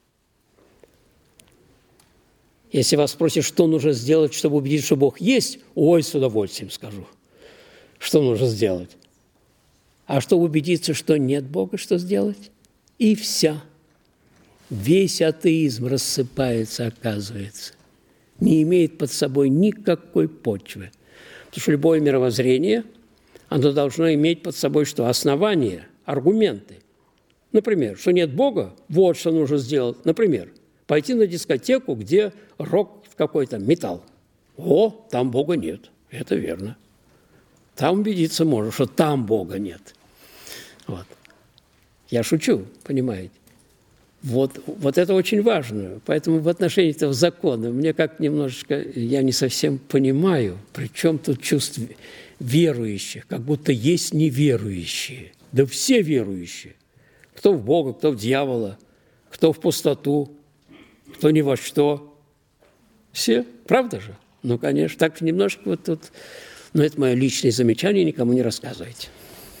Если вас спросят, что нужно сделать, чтобы убедиться, что Бог есть, ой, с удовольствием скажу. Что нужно сделать? А чтобы убедиться, что нет Бога, что сделать? И все. Весь атеизм рассыпается, оказывается. Не имеет под собой никакой почвы. Потому что любое мировоззрение, оно должно иметь под собой что? Основания, аргументы. Например, что нет Бога, вот что нужно сделать. Например, пойти на дискотеку, где рок какой-то, металл. О, там Бога нет. Это верно. Там убедиться можно, что там Бога нет. Вот. Я шучу, понимаете. Вот, вот это очень важно. Поэтому в отношении этого закона мне как немножечко, я не совсем понимаю, при чем тут чувство верующих, как будто есть неверующие. Да все верующие. Кто в Бога, кто в дьявола, кто в пустоту, кто ни во что. Все, правда же? Ну, конечно, так немножко вот тут. Но это мое личное замечание, никому не рассказывайте.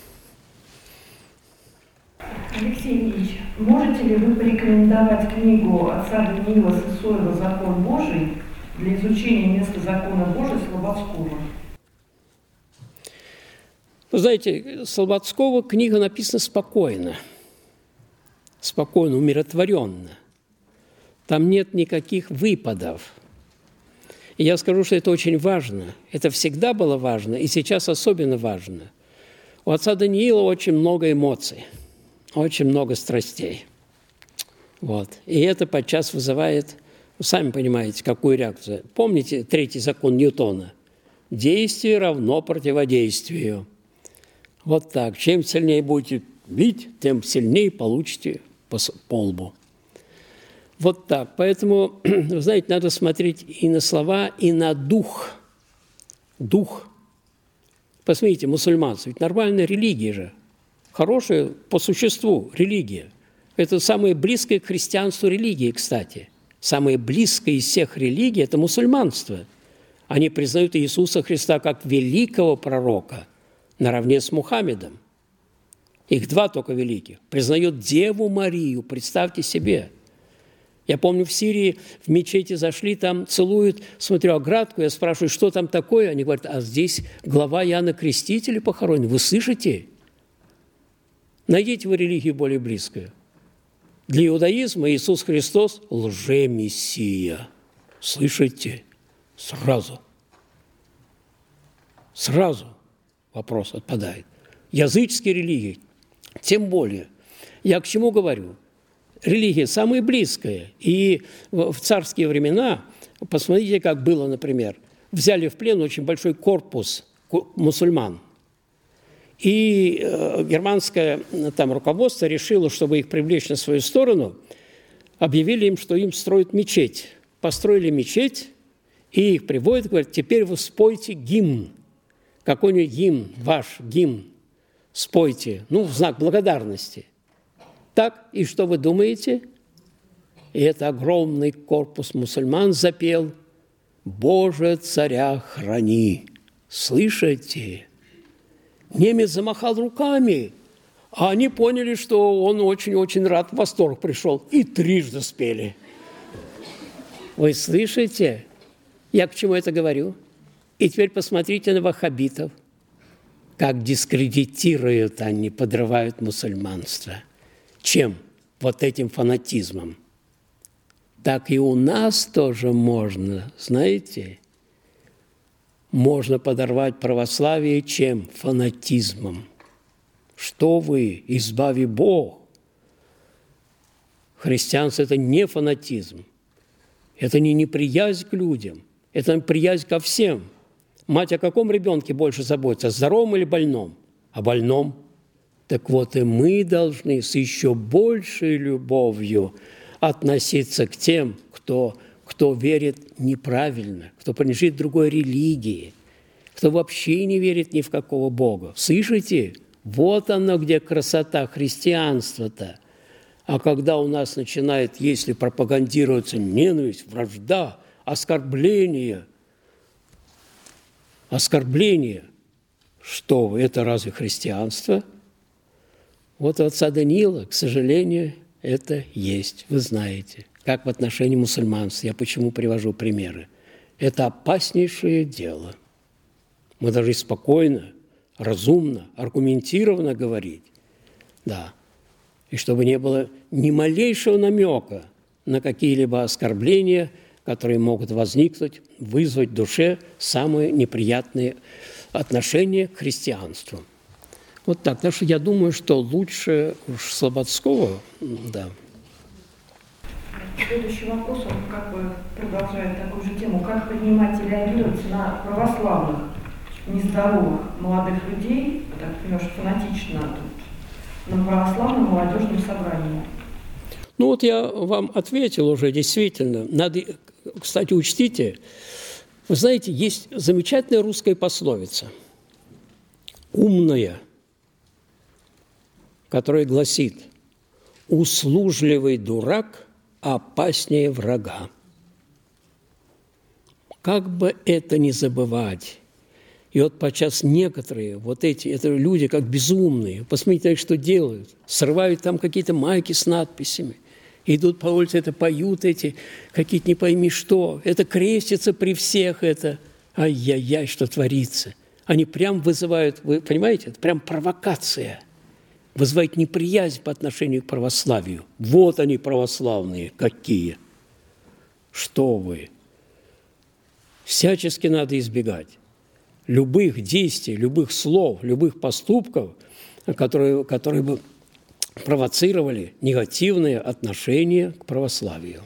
Алексей Ильич, можете ли вы порекомендовать книгу отца Даниила Сысоева «Закон Божий» для изучения места закона Божия Слободского? Вы знаете, Слободского книга написана спокойно, спокойно, умиротворенно. Там нет никаких выпадов. И я скажу, что это очень важно. Это всегда было важно, и сейчас особенно важно. У отца Даниила очень много эмоций, очень много страстей. Вот. И это подчас вызывает, вы сами понимаете, какую реакцию. Помните третий закон Ньютона? Действие равно противодействию. Вот так. Чем сильнее будете бить, тем сильнее получите по, по лбу. Вот так. Поэтому, вы знаете, надо смотреть и на слова, и на дух. Дух. Посмотрите, мусульманство. Ведь нормальная религия же. Хорошая по существу религия. Это самая близкая к христианству религия, кстати. Самая близкая из всех религий – это мусульманство. Они признают Иисуса Христа как великого пророка наравне с Мухаммедом. Их два только великих. Признают Деву Марию, представьте себе. Я помню, в Сирии в мечети зашли, там целуют, смотрю оградку, я спрашиваю, что там такое? Они говорят, а здесь глава Иоанна Крестителя похоронен. Вы слышите? Найдите вы религию более близкую. Для иудаизма Иисус Христос – лжемессия. Слышите? Сразу. Сразу вопрос отпадает. Языческие религии, тем более. Я к чему говорю? Религия самая близкая. И в царские времена, посмотрите, как было, например, взяли в плен очень большой корпус мусульман. И э, германское там руководство решило, чтобы их привлечь на свою сторону, объявили им, что им строят мечеть. Построили мечеть, и их приводят, говорят, теперь вы спойте гимн. Какой-нибудь гимн, ваш гимн, спойте, ну, в знак благодарности. Так, и что вы думаете? И это огромный корпус мусульман запел «Боже, царя храни». Слышите? Немец замахал руками, а они поняли, что он очень-очень рад, в восторг пришел, и трижды спели. Вы слышите? Я к чему это говорю? И теперь посмотрите на ваххабитов, как дискредитируют они, подрывают мусульманство. Чем? Вот этим фанатизмом. Так и у нас тоже можно, знаете, можно подорвать православие чем? Фанатизмом. Что вы, избави Бог. Христианство – это не фанатизм. Это не неприязнь к людям. Это приязнь ко всем. Мать о каком ребенке больше заботится? О здоровом или больном? О больном. Так вот и мы должны с еще большей любовью относиться к тем, кто, кто верит неправильно, кто принадлежит другой религии, кто вообще не верит ни в какого Бога. Слышите? Вот оно, где красота христианства-то. А когда у нас начинает, если пропагандируется ненависть, вражда, оскорбление, оскорбление, что вы, это разве христианство? Вот у отца Даниила, к сожалению, это есть, вы знаете, как в отношении мусульманства. Я почему привожу примеры? Это опаснейшее дело. Мы должны спокойно, разумно, аргументированно говорить. Да. И чтобы не было ни малейшего намека на какие-либо оскорбления, которые могут возникнуть, вызвать в душе самые неприятные отношения к христианству. Вот так. Так что я думаю, что лучше уж Слободского, да. Следующий вопрос, он как бы продолжает такую же тему. Как понимать и реагировать на православных, нездоровых молодых людей, так немножко фанатично тут, на православном молодежном собрании? Ну вот я вам ответил уже, действительно. Надо, кстати, учтите, вы знаете, есть замечательная русская пословица, умная, которая гласит: «Услужливый дурак опаснее врага». Как бы это ни забывать. И вот подчас некоторые, вот эти, это люди как безумные, посмотрите, что делают, срывают там какие-то майки с надписями, идут по улице, это поют эти, какие-то не пойми что, это крестится при всех, это ай-яй-яй, что творится. Они прям вызывают, вы понимаете, это прям провокация, вызывает неприязнь по отношению к православию. Вот они, православные, какие. Что вы? Всячески надо избегать любых действий, любых слов, любых поступков, которые, которые бы провоцировали негативные отношения к православию.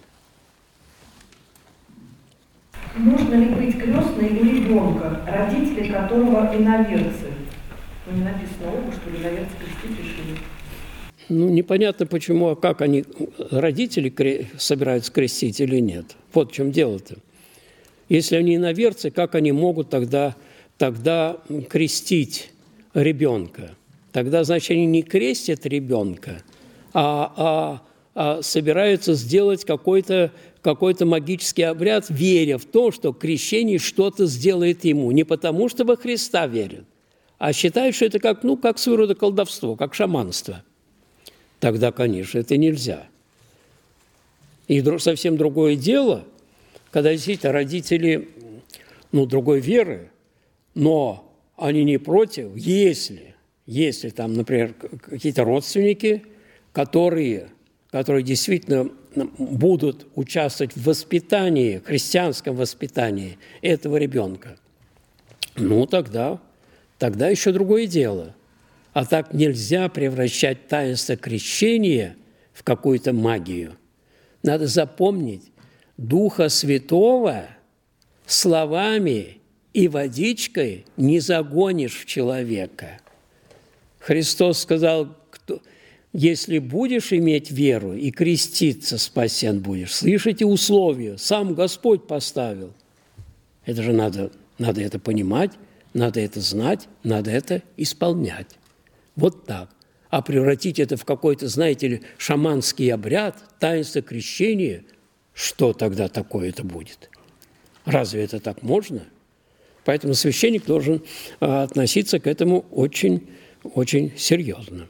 Можно ли быть крестной у ребенка, родители которого иноверцы? Ну, не написано оба, что иноверцы крестить решили. Ну, непонятно почему, а как они, родители кре- собираются крестить или нет. Вот в чем дело-то. Если они иноверцы, как они могут тогда, тогда крестить ребенка? Тогда, значит, они не крестят ребенка, а, а, а собираются сделать какой-то, какой-то магический обряд, веря в то, что крещение что-то сделает ему. Не потому, что во Христа верят, а считают, что это как, ну, как своего рода колдовство, как шаманство. Тогда, конечно, это нельзя. И совсем другое дело, когда действительно родители, ну, другой веры, но они не против, если, если там, например, какие-то родственники, которые, которые действительно будут участвовать в воспитании, христианском воспитании этого ребенка, ну, тогда, тогда еще другое дело. А так нельзя превращать таинство крещения в какую-то магию. Надо запомнить, Духа Святого словами и водичкой не загонишь в человека. Христос сказал, кто, если будешь иметь веру и креститься, спасен будешь. Слышите условия? Сам Господь поставил. Это же надо, надо это понимать, надо это знать, надо это исполнять. Вот так. А превратить это в какой-то, знаете ли, шаманский обряд, таинство крещения, что тогда такое это будет? Разве это так можно? Поэтому священник должен относиться к этому очень, очень серьезно.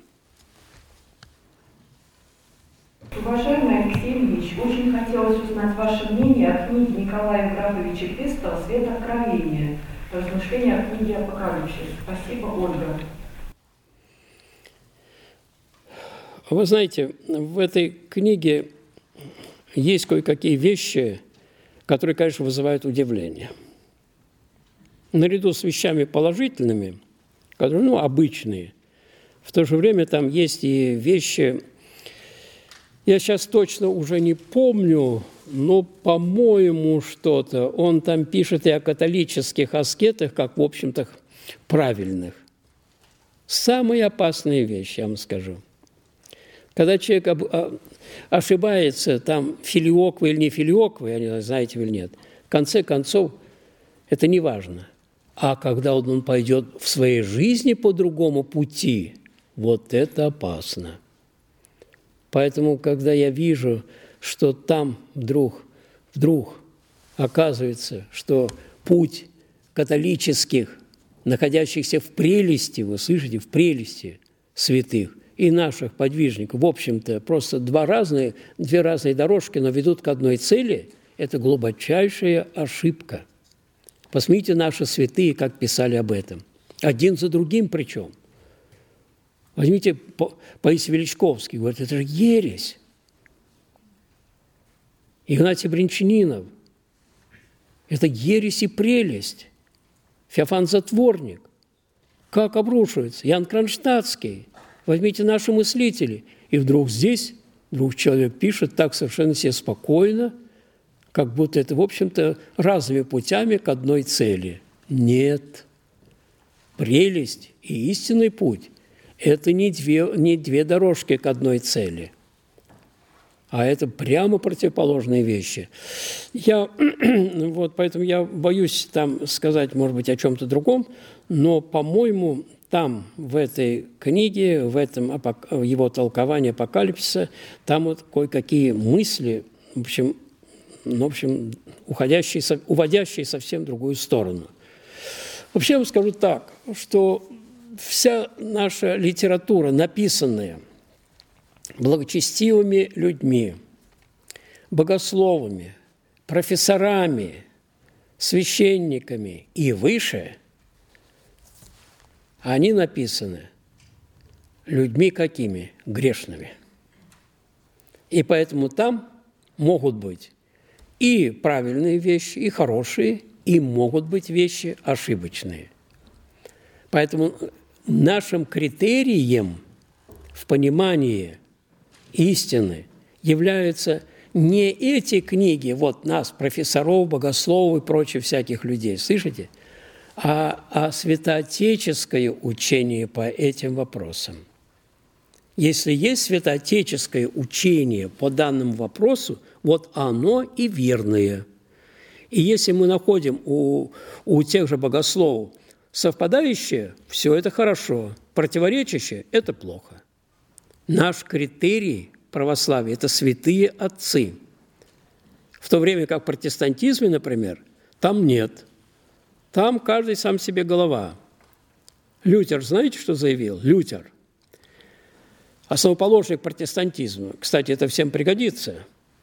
Уважаемый Алексей Ильич, очень хотелось узнать ваше мнение о книге Николая Графовича Пестова «Свет откровения. Размышления о книге Апокалипсис». Спасибо, Ольга. Вы знаете, в этой книге есть кое-какие вещи, которые, конечно, вызывают удивление. Наряду с вещами положительными, которые, ну, обычные, в то же время там есть и вещи, я сейчас точно уже не помню, но, по-моему, что-то, он там пишет и о католических аскетах, как, в общем-то, правильных. Самые опасные вещи, я вам скажу. Когда человек ошибается, там, филиоквый или не филиоквый, не знаю, знаете или нет, в конце концов, это не важно. А когда он пойдет в своей жизни по другому пути, вот это опасно. Поэтому, когда я вижу, что там вдруг, вдруг оказывается, что путь католических, находящихся в прелести, вы слышите, в прелести святых, и наших подвижников, в общем-то, просто два разные, две разные дорожки, но ведут к одной цели, это глубочайшая ошибка. Посмотрите, наши святые, как писали об этом. Один за другим причем. Возьмите Паисий Величковский, говорит, это же ересь. Игнатий Брянчанинов, это ересь и прелесть. Феофан Затворник, как обрушивается. Ян Кронштадтский. Возьмите наши мыслители. И вдруг здесь, вдруг человек пишет так совершенно себе спокойно, как будто это, в общем-то, разными путями к одной цели. Нет. Прелесть и истинный путь – это не две, не две дорожки к одной цели. А это прямо противоположные вещи. Я, вот, поэтому я боюсь там сказать, может быть, о чем-то другом, но, по-моему, там, в этой книге, в этом его толковании апокалипсиса, там вот кое-какие мысли, в общем, ну, в общем уходящие, уводящие совсем в другую сторону. Вообще я вам скажу так, что вся наша литература, написанная благочестивыми людьми, богословами, профессорами, священниками и выше, они написаны людьми какими? Грешными. И поэтому там могут быть и правильные вещи, и хорошие, и могут быть вещи ошибочные. Поэтому нашим критерием в понимании истины являются не эти книги, вот нас, профессоров, богословов и прочих всяких людей, слышите, а, а святоотеческое учение по этим вопросам. Если есть святоотеческое учение по данному вопросу, вот оно и верное. И если мы находим у, у тех же богословов совпадающее, все это хорошо, противоречащее – это плохо. Наш критерий православия – это святые отцы. В то время как в протестантизме, например, там нет. Там каждый сам себе голова. Лютер, знаете, что заявил? Лютер, основоположник протестантизма. Кстати, это всем пригодится.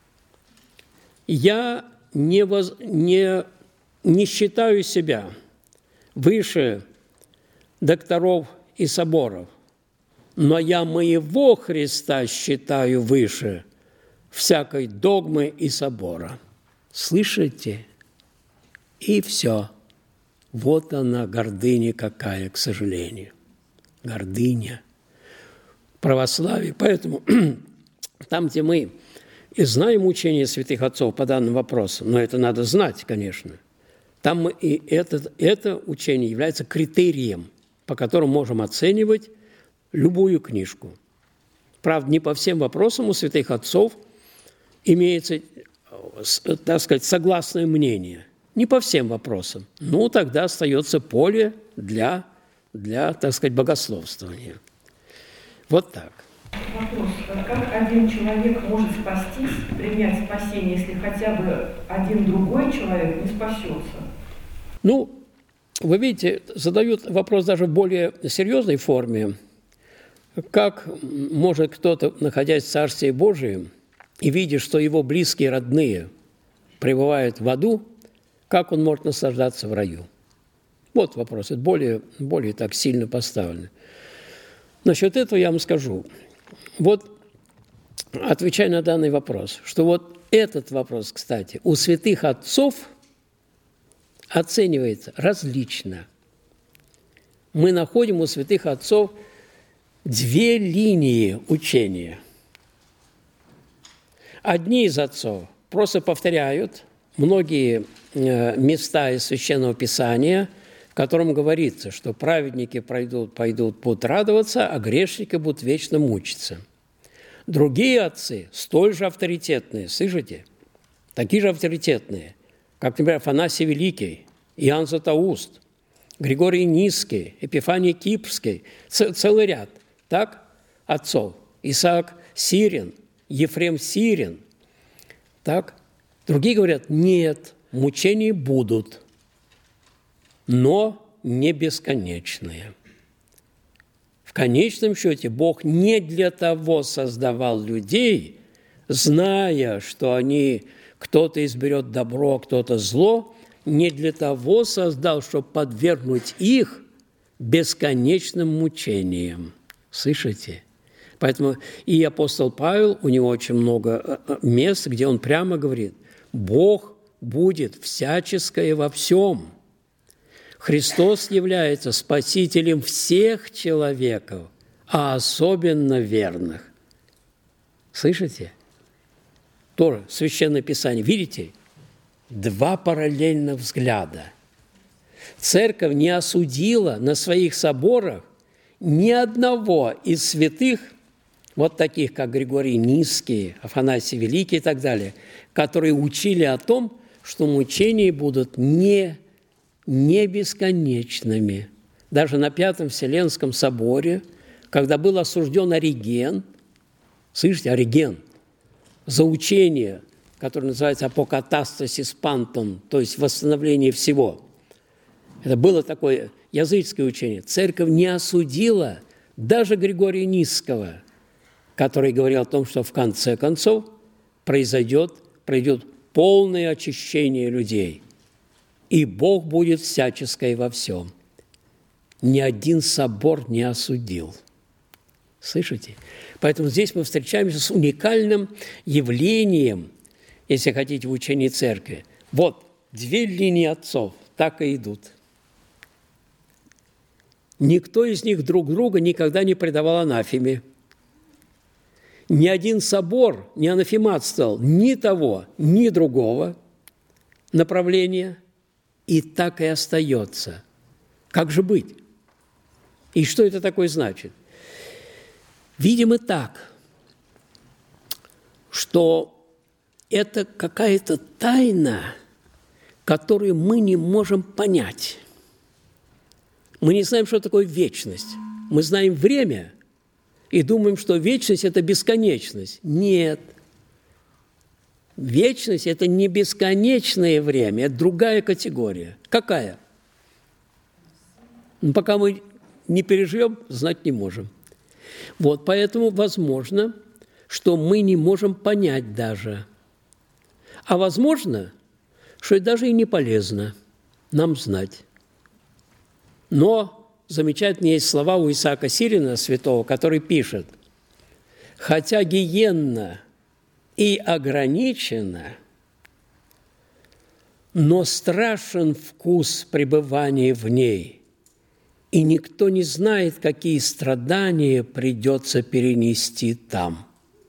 Я не, воз... не... не считаю себя выше докторов и соборов, но я моего Христа считаю выше всякой догмы и собора. Слышите? И все. Вот она, гордыня какая, к сожалению. Гордыня. Православие. Поэтому там, где мы и знаем учение святых отцов по данным вопросам, но это надо знать, конечно, там мы, и это, это учение является критерием, по которому можем оценивать любую книжку. Правда, не по всем вопросам у святых отцов имеется, так сказать, согласное мнение. Не по всем вопросам. Ну, тогда остается поле для, для, так сказать, богословствования. Вот так. Вопрос. Как один человек может спастись, принять спасение, если хотя бы один другой человек не спасется? Ну, вы видите, задают вопрос даже в более серьезной форме. Как может кто-то, находясь в Царстве Божием и видя, что его близкие, родные пребывают в аду, как он может наслаждаться в раю? Вот вопрос, это более, более так сильно поставлено. Насчет этого я вам скажу. Вот, отвечая на данный вопрос, что вот этот вопрос, кстати, у святых отцов оценивается различно. Мы находим у святых отцов две линии учения. Одни из отцов просто повторяют многие места из Священного Писания, в котором говорится, что праведники пройдут, пойдут, будут радоваться, а грешники будут вечно мучиться. Другие отцы, столь же авторитетные, слышите? Такие же авторитетные, как, например, Афанасий Великий, Иоанн Златоуст, Григорий Низкий, Эпифаний Кипрский, целый ряд, так, отцов. Исаак Сирин, Ефрем Сирин, так. Другие говорят, нет, мучения будут, но не бесконечные. В конечном счете Бог не для того создавал людей, зная, что они, кто-то изберет добро, кто-то зло, не для того создал, чтобы подвергнуть их бесконечным мучениям. Слышите? Поэтому и апостол Павел, у него очень много мест, где он прямо говорит, Бог будет всяческое во всем. Христос является спасителем всех человеков, а особенно верных. Слышите? Тоже Священное Писание. Видите? Два параллельных взгляда. Церковь не осудила на своих соборах ни одного из святых вот таких, как Григорий Низкий, Афанасий Великий и так далее, которые учили о том, что мучения будут не, не бесконечными. Даже на Пятом Вселенском соборе, когда был осужден Ориген, слышите, Ориген, за учение, которое называется апокатастасис пантон, то есть восстановление всего. Это было такое языческое учение. Церковь не осудила даже Григория Низкого, который говорил о том, что в конце концов произойдет, пройдет полное очищение людей, и Бог будет всяческой во всем. Ни один собор не осудил. Слышите? Поэтому здесь мы встречаемся с уникальным явлением, если хотите, в учении церкви. Вот две линии отцов так и идут. Никто из них друг друга никогда не предавал анафеме. Ни один собор не анафематствовал ни того, ни другого направления, и так и остается. Как же быть? И что это такое значит? Видимо так, что это какая-то тайна, которую мы не можем понять. Мы не знаем, что такое вечность. Мы знаем время и думаем, что вечность – это бесконечность. Нет. Вечность – это не бесконечное время, это другая категория. Какая? Ну, пока мы не переживем, знать не можем. Вот, поэтому возможно, что мы не можем понять даже. А возможно, что это даже и не полезно нам знать. Но замечательные есть слова у Исаака Сирина, святого, который пишет: «Хотя гиенна и ограничена, но страшен вкус пребывания в ней, и никто не знает, какие страдания придется перенести там».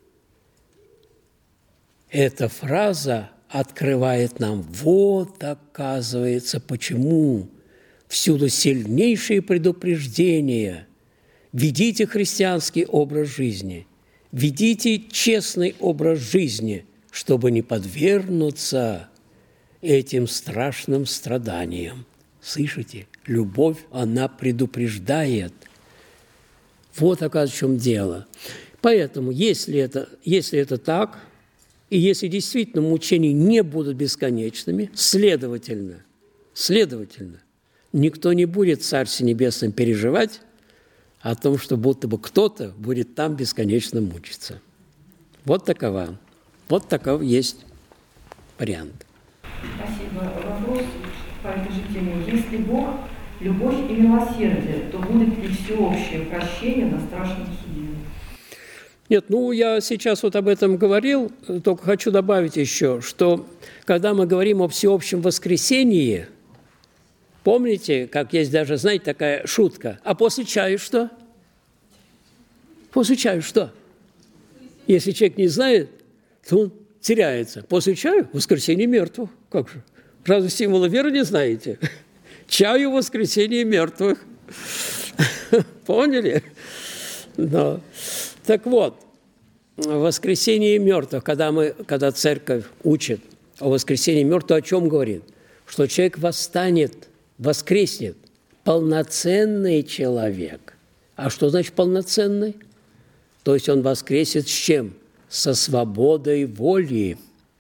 Эта фраза открывает нам, вот, оказывается, почему всюду сильнейшие предупреждения. Ведите христианский образ жизни, ведите честный образ жизни, чтобы не подвергнуться этим страшным страданиям. Слышите? Любовь, она предупреждает. Вот, оказывается, в чем дело. Поэтому, если это, если это так, и если действительно мучения не будут бесконечными, следовательно, следовательно, никто не будет в Царстве Небесном переживать о том, что будто бы кто-то будет там бесконечно мучиться. Вот такова. Вот таков есть вариант. Спасибо. Вопрос по этой же теме. Если Бог – любовь и милосердие, то будет ли всеобщее прощение на страшном суде? Нет, ну, я сейчас вот об этом говорил, только хочу добавить еще, что когда мы говорим о всеобщем воскресении, помните, как есть даже, знаете, такая шутка, а после чая что? После чая что? Если человек не знает, то он теряется. После чая – воскресение мертвых. Как же? Разве символа веры не знаете? Чаю – воскресение мертвых. Поняли? Но. Так вот, воскресение мертвых, когда, мы, когда церковь учит о воскресении мертвых, о чем говорит? Что человек восстанет, воскреснет, полноценный человек. А что значит полноценный? То есть он воскресит с чем? Со свободой воли,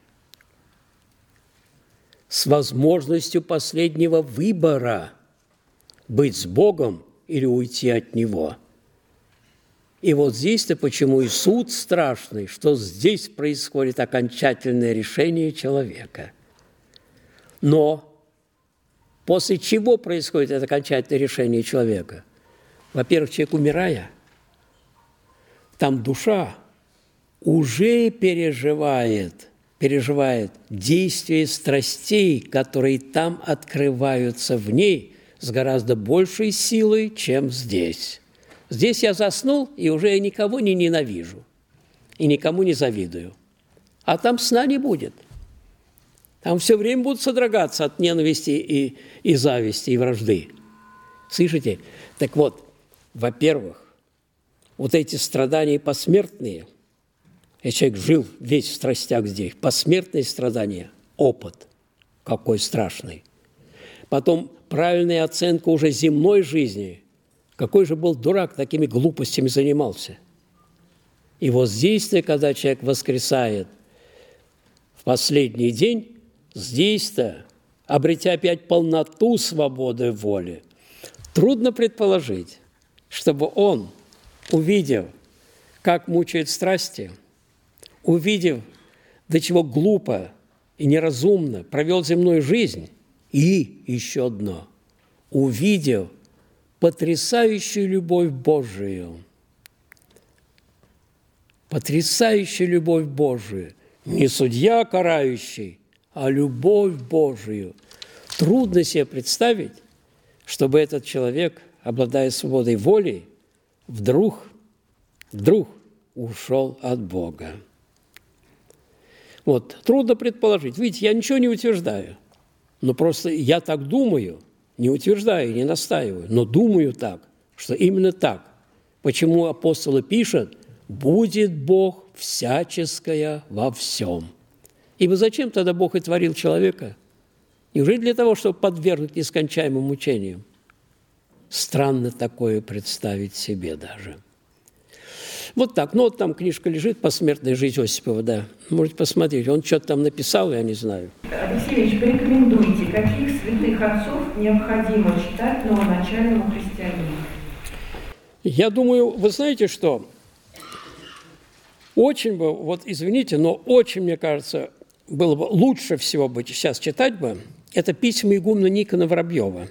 с возможностью последнего выбора – быть с Богом или уйти от Него. И вот здесь-то почему и суд страшный, что здесь происходит окончательное решение человека. Но после чего происходит это окончательное решение человека? Во-первых, человек, умирая, там душа уже переживает, переживает действие страстей, которые там открываются в ней с гораздо большей силой, чем здесь. Здесь я заснул, и уже я никого не ненавижу, и никому не завидую. А там сна не будет. Там все время будут содрогаться от ненависти и, и зависти, и вражды. Слышите? Так вот, во-первых, вот эти страдания посмертные, и человек жил весь в страстях здесь, посмертные страдания, опыт какой страшный. Потом правильная оценка уже земной жизни. Какой же был дурак, такими глупостями занимался. И воздействие, когда человек воскресает в последний день, здесь-то, обретя опять полноту свободы воли, трудно предположить, чтобы он, увидев, как мучают страсти, увидев, до чего глупо и неразумно провел земную жизнь, и еще одно, увидев потрясающую любовь Божию, потрясающую любовь Божию, не судья карающий, а любовь Божию. Трудно себе представить, чтобы этот человек, обладая свободой воли, вдруг, вдруг ушел от Бога. Вот, трудно предположить. Видите, я ничего не утверждаю, но просто я так думаю, не утверждаю, не настаиваю, но думаю так, что именно так. Почему апостолы пишут: «Будет Бог всяческое во всем». Ибо зачем тогда Бог и творил человека? Неужели для того, чтобы подвергнуть нескончаемым мучениям? Странно такое представить себе даже. Вот так. Ну, вот там книжка лежит «Посмертная жизнь Осипова», да. Можете посмотреть. Он что-то там написал, я не знаю. Алексей Ильич, порекомендуйте, каких святых отцов необходимо читать новоначальному христианину? Я думаю, вы знаете что? Очень бы, вот извините, но очень, мне кажется, было бы лучше всего бы сейчас читать бы, это письма игумена Никона Воробьева.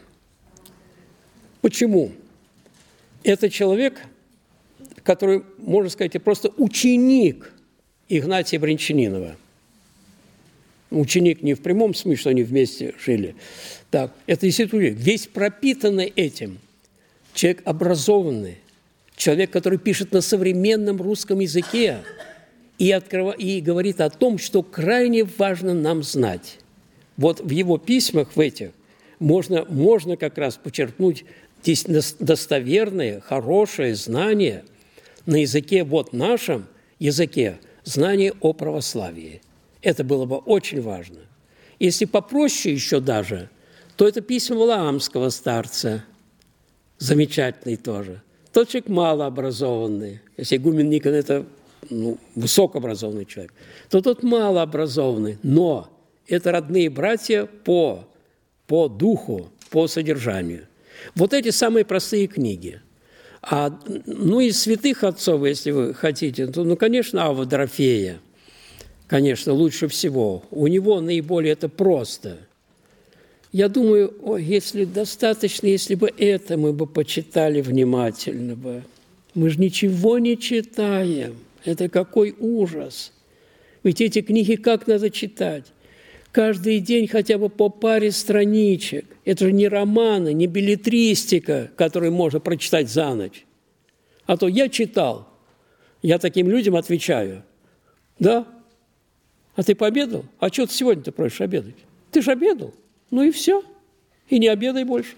Почему? Это человек, который, можно сказать, просто ученик Игнатия Брянчанинова. Ученик не в прямом смысле, что они вместе жили. Так, это действительно весь пропитанный этим. Человек образованный, человек, который пишет на современном русском языке и, открыв... и говорит о том, что крайне важно нам знать. Вот в его письмах, в этих, можно, можно как раз почерпнуть здесь достоверные, хорошие знания на языке, вот нашем языке, знания о православии. Это было бы очень важно. Если попроще еще даже, то это письма Валаамского старца, замечательный тоже. Тот человек малообразованный, если игумен Никон – это ну, высокообразованный человек, то тот малообразованный, но это родные братья по, по духу, по содержанию. Вот эти самые простые книги. А, ну, из святых отцов, если вы хотите, то, ну, конечно, Авва Дорофея, конечно, лучше всего. У него наиболее это просто. Я думаю, о, если достаточно, если бы это мы бы почитали внимательно бы. Мы же ничего не читаем. Это какой ужас. Ведь эти книги как надо читать? Каждый день хотя бы по паре страничек. Это же не романы, не беллетристика, которую можно прочитать за ночь. А то я читал. Я таким людям отвечаю. Да? А ты пообедал? А что ты сегодня-то просишь обедать? Ты же обедал. Ну и все. И не обедай больше.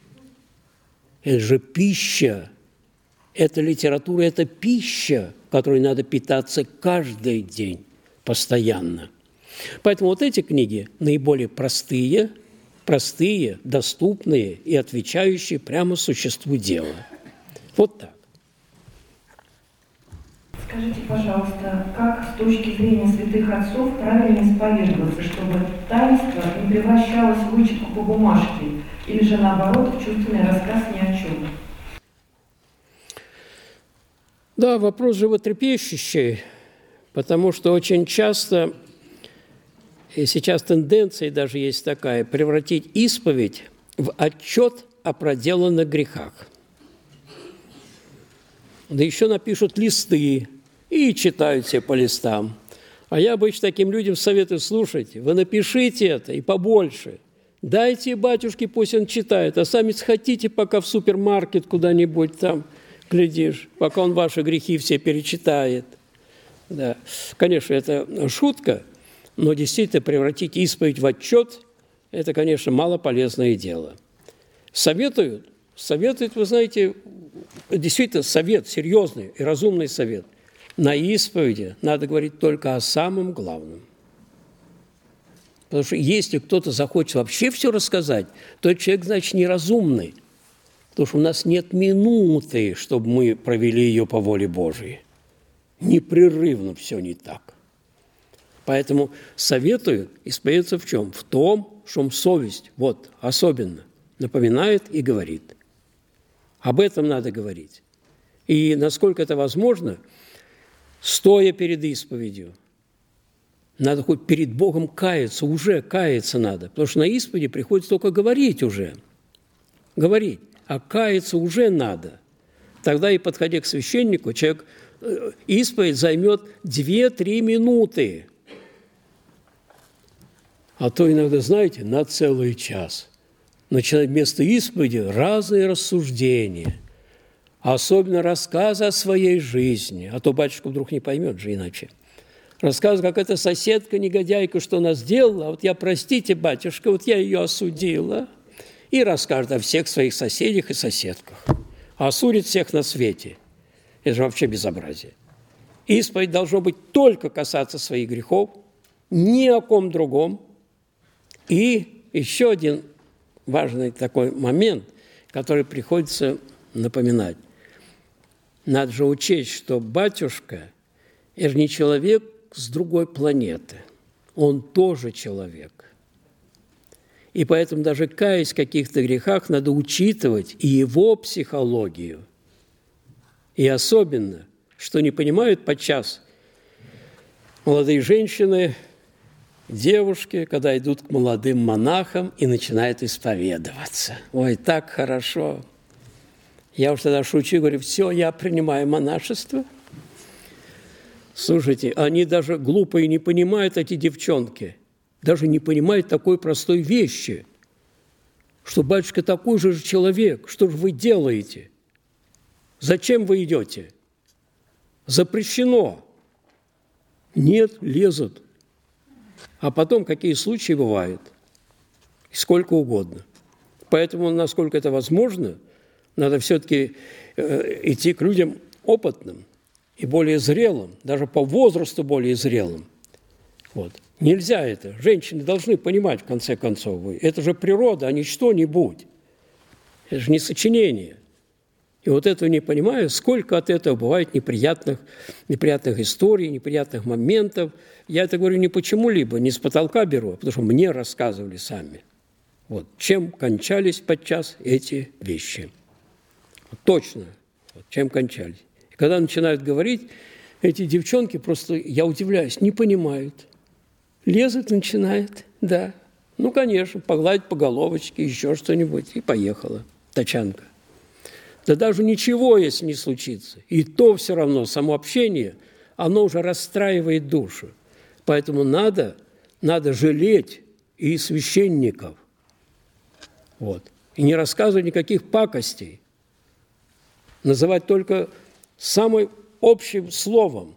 Это же пища. Это литература, это пища, которой надо питаться каждый день, постоянно. Поэтому вот эти книги наиболее простые, простые, доступные и отвечающие прямо существу дела. Вот так. Скажите, пожалуйста, как с точки зрения святых отцов правильно исповедоваться, чтобы таинство не превращалось в вычетку по бумажке, или же наоборот в чувственный рассказ ни о чем? Да, вопрос животрепещущий, потому что очень часто, и сейчас тенденция даже есть такая, превратить исповедь в отчет о проделанных грехах. Да еще напишут листы и читают все по листам. А я обычно таким людям советую: слушайте, вы напишите это и побольше. Дайте батюшке, пусть он читает, а сами сходите пока в супермаркет куда-нибудь там, глядишь, пока он ваши грехи все перечитает. Да. Конечно, это шутка, но действительно превратить исповедь в отчет – это, конечно, малополезное дело. Советуют, советуют, вы знаете, действительно совет, серьезный и разумный совет. На исповеди надо говорить только о самом главном. Потому что если кто-то захочет вообще все рассказать, то этот человек, значит, неразумный. Потому что у нас нет минуты, чтобы мы провели ее по воле Божией. Непрерывно все не так. Поэтому советую исповедаться в чем? В том, что совесть, вот, особенно, напоминает и говорит. Об этом надо говорить. И насколько это возможно, стоя перед исповедью, надо хоть перед Богом каяться, уже каяться надо. Потому что на исповеди приходится только говорить уже. Говорить. А каяться уже надо. Тогда и подходя к священнику, человек, исповедь займет две-три минуты. А то иногда, знаете, на целый час. Начинать вместо исповеди разные рассуждения. Особенно рассказы о своей жизни. А то батюшка вдруг не поймет же иначе. Рассказ, как эта соседка-негодяйка, что она сделала, а вот я, простите, батюшка, вот я ее осудила. И расскажет о всех своих соседях и соседках. А осудит всех на свете. Это же вообще безобразие. Исповедь должно быть только касаться своих грехов, ни о ком другом. И еще один важный такой момент, который приходится напоминать. Надо же учесть, что батюшка – это не человек с другой планеты. Он тоже человек. И поэтому даже каясь в каких-то грехах, надо учитывать и его психологию. И особенно, что не понимают подчас молодые женщины, девушки, когда идут к молодым монахам и начинают исповедоваться. Ой, так хорошо. Я уж тогда шучу и говорю, все, я принимаю монашество. Слушайте, они даже глупые не понимают, эти девчонки, даже не понимают такой простой вещи, что батюшка такой же человек, что же вы делаете? Зачем вы идете? Запрещено. Нет, лезут. А потом какие случаи бывают? Сколько угодно. Поэтому, насколько это возможно, надо все-таки э, идти к людям опытным и более зрелым, даже по возрасту более зрелым. Вот. Нельзя это. Женщины должны понимать, в конце концов, вы. Это же природа, а не что-нибудь. Это же не сочинение. И вот этого не понимаю, сколько от этого бывает неприятных, неприятных историй, неприятных моментов. Я это говорю не почему-либо, не с потолка беру, а потому что мне рассказывали сами. Вот. Чем кончались подчас эти вещи. Вот точно, вот, чем кончались. И когда начинают говорить, эти девчонки просто, я удивляюсь, не понимают. Лезут, начинают, да. Ну, конечно, погладить по головочке, еще что-нибудь, и поехала тачанка. Да даже ничего, если не случится. И то все равно, само общение, оно уже расстраивает душу. Поэтому надо, надо жалеть и священников. Вот. И не рассказывать никаких пакостей. Называть только самым общим словом.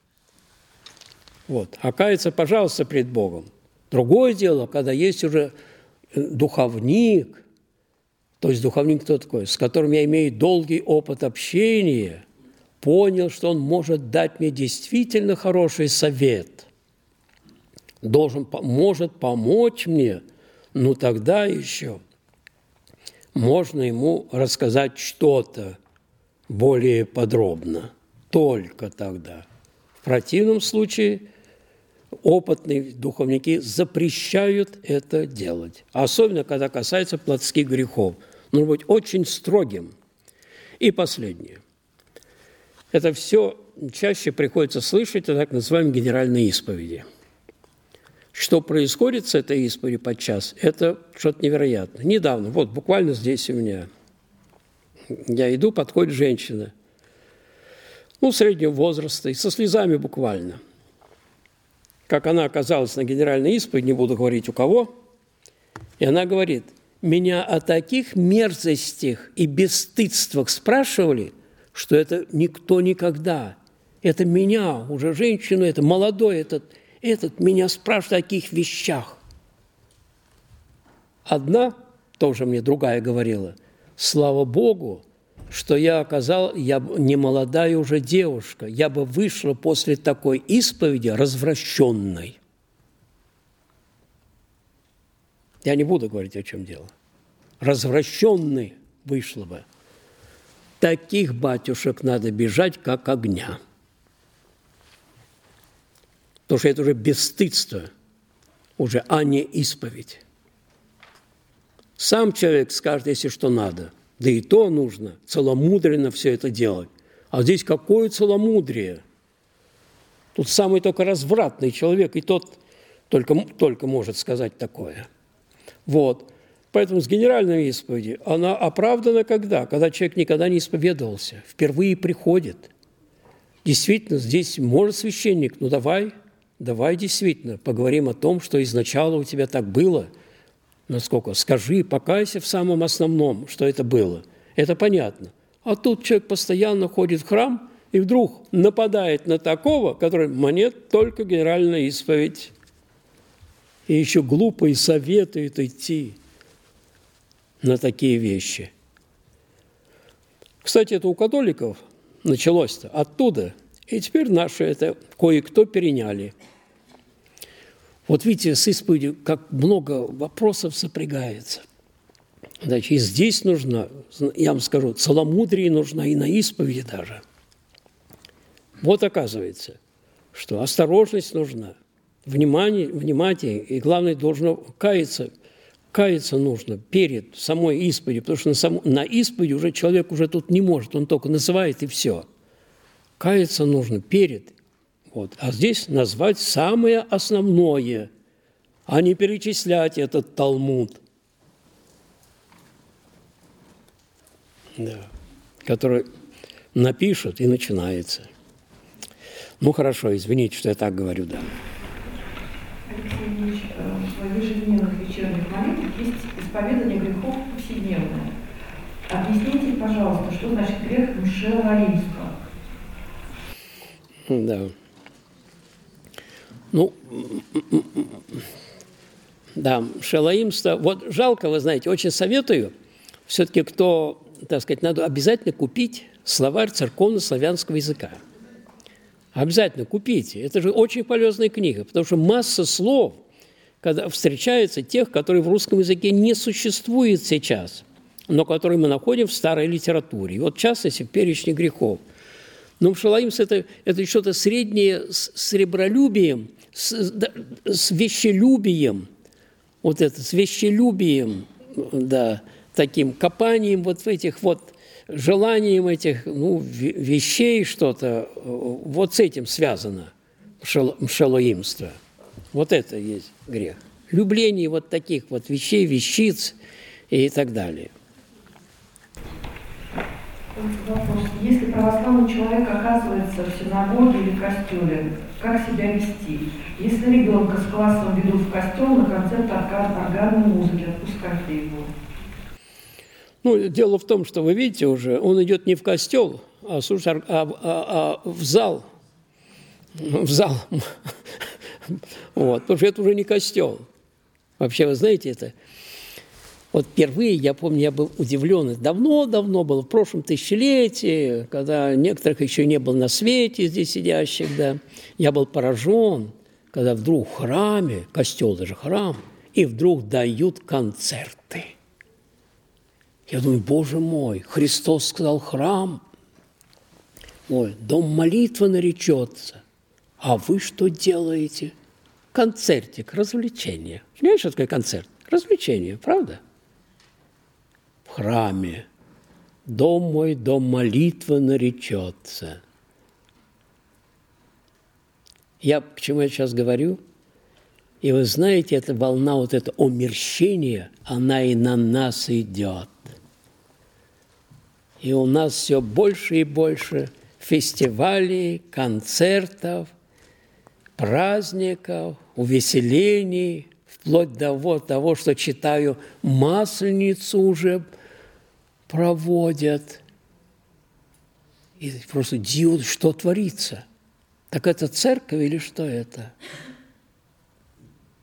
Вот. А каяться, пожалуйста, пред Богом. Другое дело, когда есть уже духовник, то есть духовник кто такой? С которым я имею долгий опыт общения, понял, что он может дать мне действительно хороший совет, должен, может помочь мне, ну тогда еще можно ему рассказать что-то более подробно, только тогда. В противном случае опытные духовники запрещают это делать, особенно когда касается плотских грехов. Нужно быть очень строгим. И последнее. Это все чаще приходится слышать о так называемой генеральной исповеди. Что происходит с этой исповедью подчас, это что-то невероятное. Недавно, вот буквально здесь у меня, я иду, подходит женщина, ну, среднего возраста, и со слезами буквально. Как она оказалась на генеральной исповеди, не буду говорить у кого, и она говорит, меня о таких мерзостях и бесстыдствах спрашивали, что это никто никогда. Это меня, уже женщину, это молодой, этот, этот меня спрашивает о таких вещах. Одна, тоже мне другая говорила, слава Богу, что я оказал, я не молодая уже девушка, я бы вышла после такой исповеди развращенной. Я не буду говорить, о чем дело. Развращенной вышла бы. Таких батюшек надо бежать, как огня. Потому что это уже бесстыдство, уже, а не исповедь. Сам человек скажет, если что надо. Да и то нужно целомудренно все это делать. А здесь какое целомудрие? Тут самый только развратный человек, и тот только, только может сказать такое. Вот. Поэтому с генеральной исповедью она оправдана когда? Когда человек никогда не исповедовался, впервые приходит. Действительно, здесь может священник, ну давай, давай действительно поговорим о том, что изначально у тебя так было. Насколько? Скажи, покайся в самом основном, что это было. Это понятно. А тут человек постоянно ходит в храм и вдруг нападает на такого, который монет только генеральная исповедь. И еще глупо и советует идти на такие вещи. Кстати, это у католиков началось-то оттуда, и теперь наши это кое-кто переняли. Вот видите, с исповедью как много вопросов сопрягается. Значит, и здесь нужно, я вам скажу, целомудрие нужно и на исповеди даже. Вот оказывается, что осторожность нужна, внимание, внимание, и главное, должно каяться. Каяться нужно перед самой исповедью, потому что на, сам, на исповеди уже человек уже тут не может, он только называет и все. Каяться нужно перед. Вот. А здесь назвать самое основное, а не перечислять этот Талмуд, да, который напишут и начинается. Ну, хорошо, извините, что я так говорю, да. Алексей Ильич, в ежедневных вечерних молитвах есть исповедание грехов повседневное. Объясните, пожалуйста, что значит грех Мшелаимства? Да. Ну, да, Мшелаимство. Вот жалко, вы знаете, очень советую, все-таки кто, так сказать, надо обязательно купить словарь церковно-славянского языка. Обязательно купите. Это же очень полезная книга, потому что масса слов, когда встречается тех, которые в русском языке не существуют сейчас, но которые мы находим в старой литературе. И вот, в частности, в перечне грехов. Но Мшелаимство – это, это что-то среднее с сребролюбием, с, да, с вещелюбием, вот это, с вещелюбием, да, таким копанием вот в этих вот, желанием этих ну, вещей что-то, вот с этим связано мшелаимство. Вот это есть грех. Любление вот таких вот вещей, вещиц и так далее. Вопрос. Если православный человек оказывается в синагоге или в костеле, как себя вести? Если ребенка с классом ведут в костел на концерт органной музыки, отпускать ли его? Ну, дело в том, что вы видите уже, он идет не в костел, а, а, а, а в зал. В зал. Вот, потому что это уже не костел. Вообще, вы знаете это? Вот впервые, я помню, я был удивлен, давно-давно было, в прошлом тысячелетии, когда некоторых еще не было на свете здесь сидящих, да, я был поражен, когда вдруг в храме, костел даже храм, и вдруг дают концерты. Я думаю, Боже мой, Христос сказал храм, ой, дом молитвы наречется, а вы что делаете? Концертик, развлечение. Понимаете, что такое концерт? Развлечение, правда? В храме. Дом мой, дом молитвы наречется. Я к чему я сейчас говорю? И вы знаете, эта волна, вот это омерщение, она и на нас идет. И у нас все больше и больше фестивалей, концертов, праздников, увеселений, вплоть до вот того, что читаю, Масленицу уже проводят. И просто дивно, что творится. Так это церковь или что это?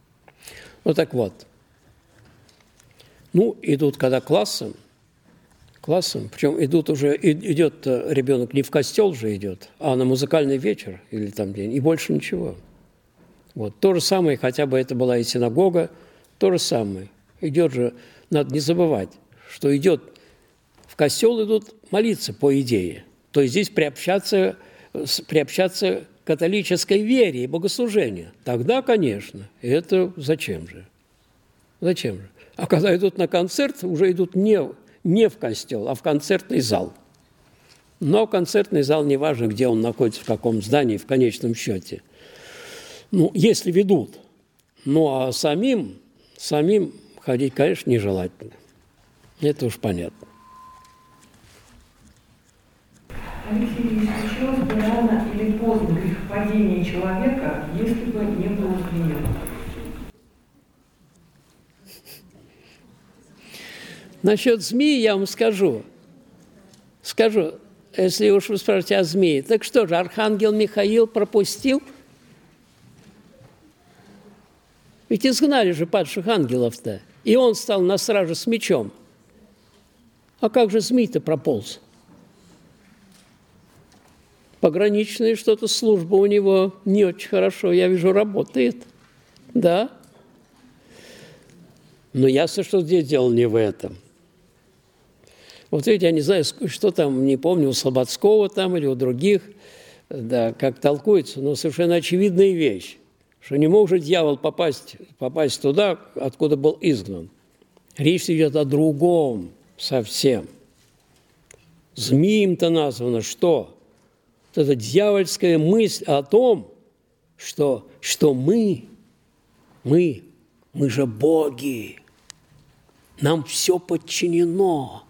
Ну так вот. Ну, идут когда классом, Классом. Причем идут уже, идет ребенок не в костел же идет, а на музыкальный вечер или там день, и больше ничего. Вот. То же самое, хотя бы это была и синагога, то же самое. Идет же, надо не забывать, что идет, в костел идут молиться по идее. То есть здесь приобщаться, приобщаться к католической вере и богослужению. Тогда, конечно, это зачем же? Зачем же? А когда идут на концерт, уже идут не, не в костел, а в концертный зал. Но концертный зал, неважно, где он находится, в каком здании, в конечном счете. Ну, если ведут. Ну, а самим, самим ходить, конечно, нежелательно. Это уж понятно. Алексей Ильич, случилось бы рано или поздно грехопадение человека, если бы не было змеи? Насчет змеи я вам скажу. Скажу, если уж вы спрашиваете о змее. Так что же, архангел Михаил пропустил? Ведь изгнали же падших ангелов-то. И он стал на страже с мечом. А как же змей-то прополз? Пограничная что-то служба у него не очень хорошо, я вижу, работает. Да. Но ясно, что здесь дело не в этом. Вот видите, я не знаю, что там, не помню, у Слободского там или у других, да, как толкуется, но совершенно очевидная вещь, что не мог же дьявол попасть, попасть туда, откуда был изгнан. Речь идет о другом совсем. Змеем-то названо что? Вот эта дьявольская мысль о том, что, что мы, мы, мы же боги, нам все подчинено.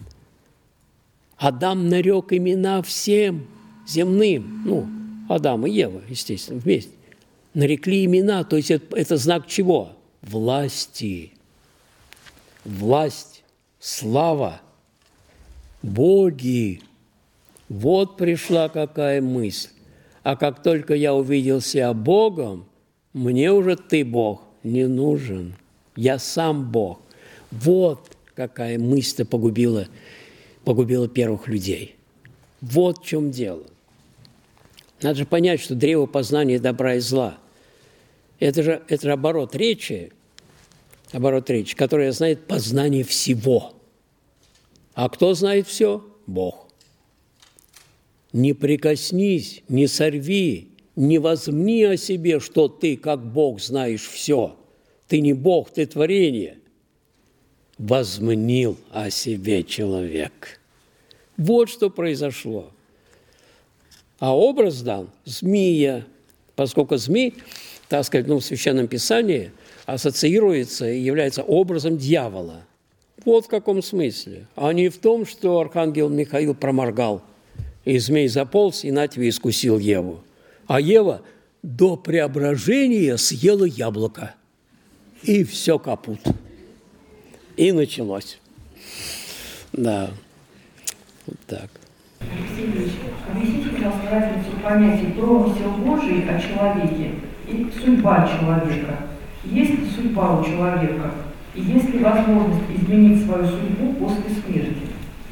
Адам нарек имена всем земным, ну, Адам и Ева, естественно, вместе. Нарекли имена, то есть это, это знак чего? Власти. Власть, слава, боги. Вот пришла какая мысль. А как только я увидел себя Богом, мне уже ты, Бог, не нужен. Я сам Бог. Вот какая мысль-то погубила, погубила первых людей. Вот в чем дело. Надо же понять, что древо познания добра и зла – это же, это же оборот речи, оборот речи, который знает познание всего. А кто знает все? Бог. Не прикоснись, не сорви, не возмни о себе, что ты, как Бог, знаешь все. Ты не Бог, ты творение. Возмнил о себе человек. Вот что произошло. А образ дан змея, поскольку змей, так сказать, ну, в Священном Писании ассоциируется и является образом дьявола. Вот в каком смысле. А не в том, что архангел Михаил проморгал, и змей заполз, и на тебе искусил Еву. А Ева до преображения съела яблоко. И все капут. И началось. Да. Вот так. Алексей Ильич, объясните, пожалуйста, разницу в понятии промысел Божий о человеке и судьба человека. Есть ли судьба у человека? И есть ли возможность изменить свою судьбу после смерти?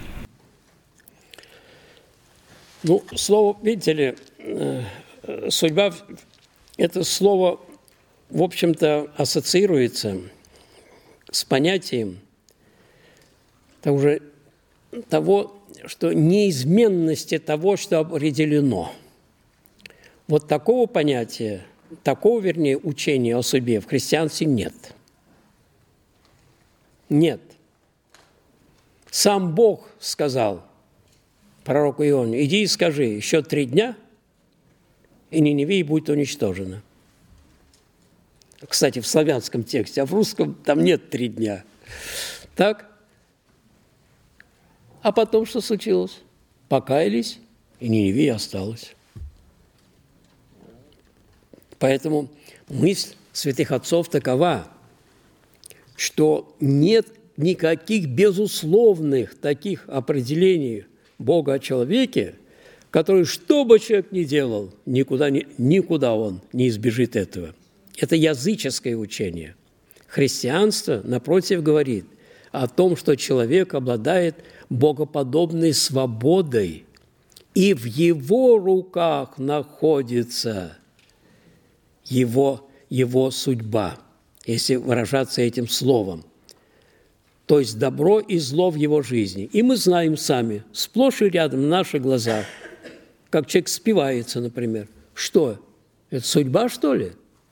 Ну, слово, видите ли, судьба, это слово, в общем-то, ассоциируется с понятием того, же, того, что неизменности того, что определено. Вот такого понятия, такого, вернее, учения о судьбе в христианстве нет. Нет. Сам Бог сказал пророку Ионе: иди и скажи, еще три дня, и Ниневия будет уничтожена. Кстати, в славянском тексте, а в русском там нет три дня. Так? А потом что случилось? Покаялись, и Ниневия осталась. Поэтому мысль святых отцов такова, что нет никаких безусловных таких определений Бога о человеке, который, что бы человек ни делал, никуда, не, никуда он не избежит этого. Это языческое учение. Христианство, напротив, говорит о том, что человек обладает богоподобной свободой, и в его руках находится его, его судьба, если выражаться этим словом. То есть добро и зло в его жизни. И мы знаем сами, сплошь и рядом на наших глазах, как человек спивается, например. Что? Это судьба, что ли?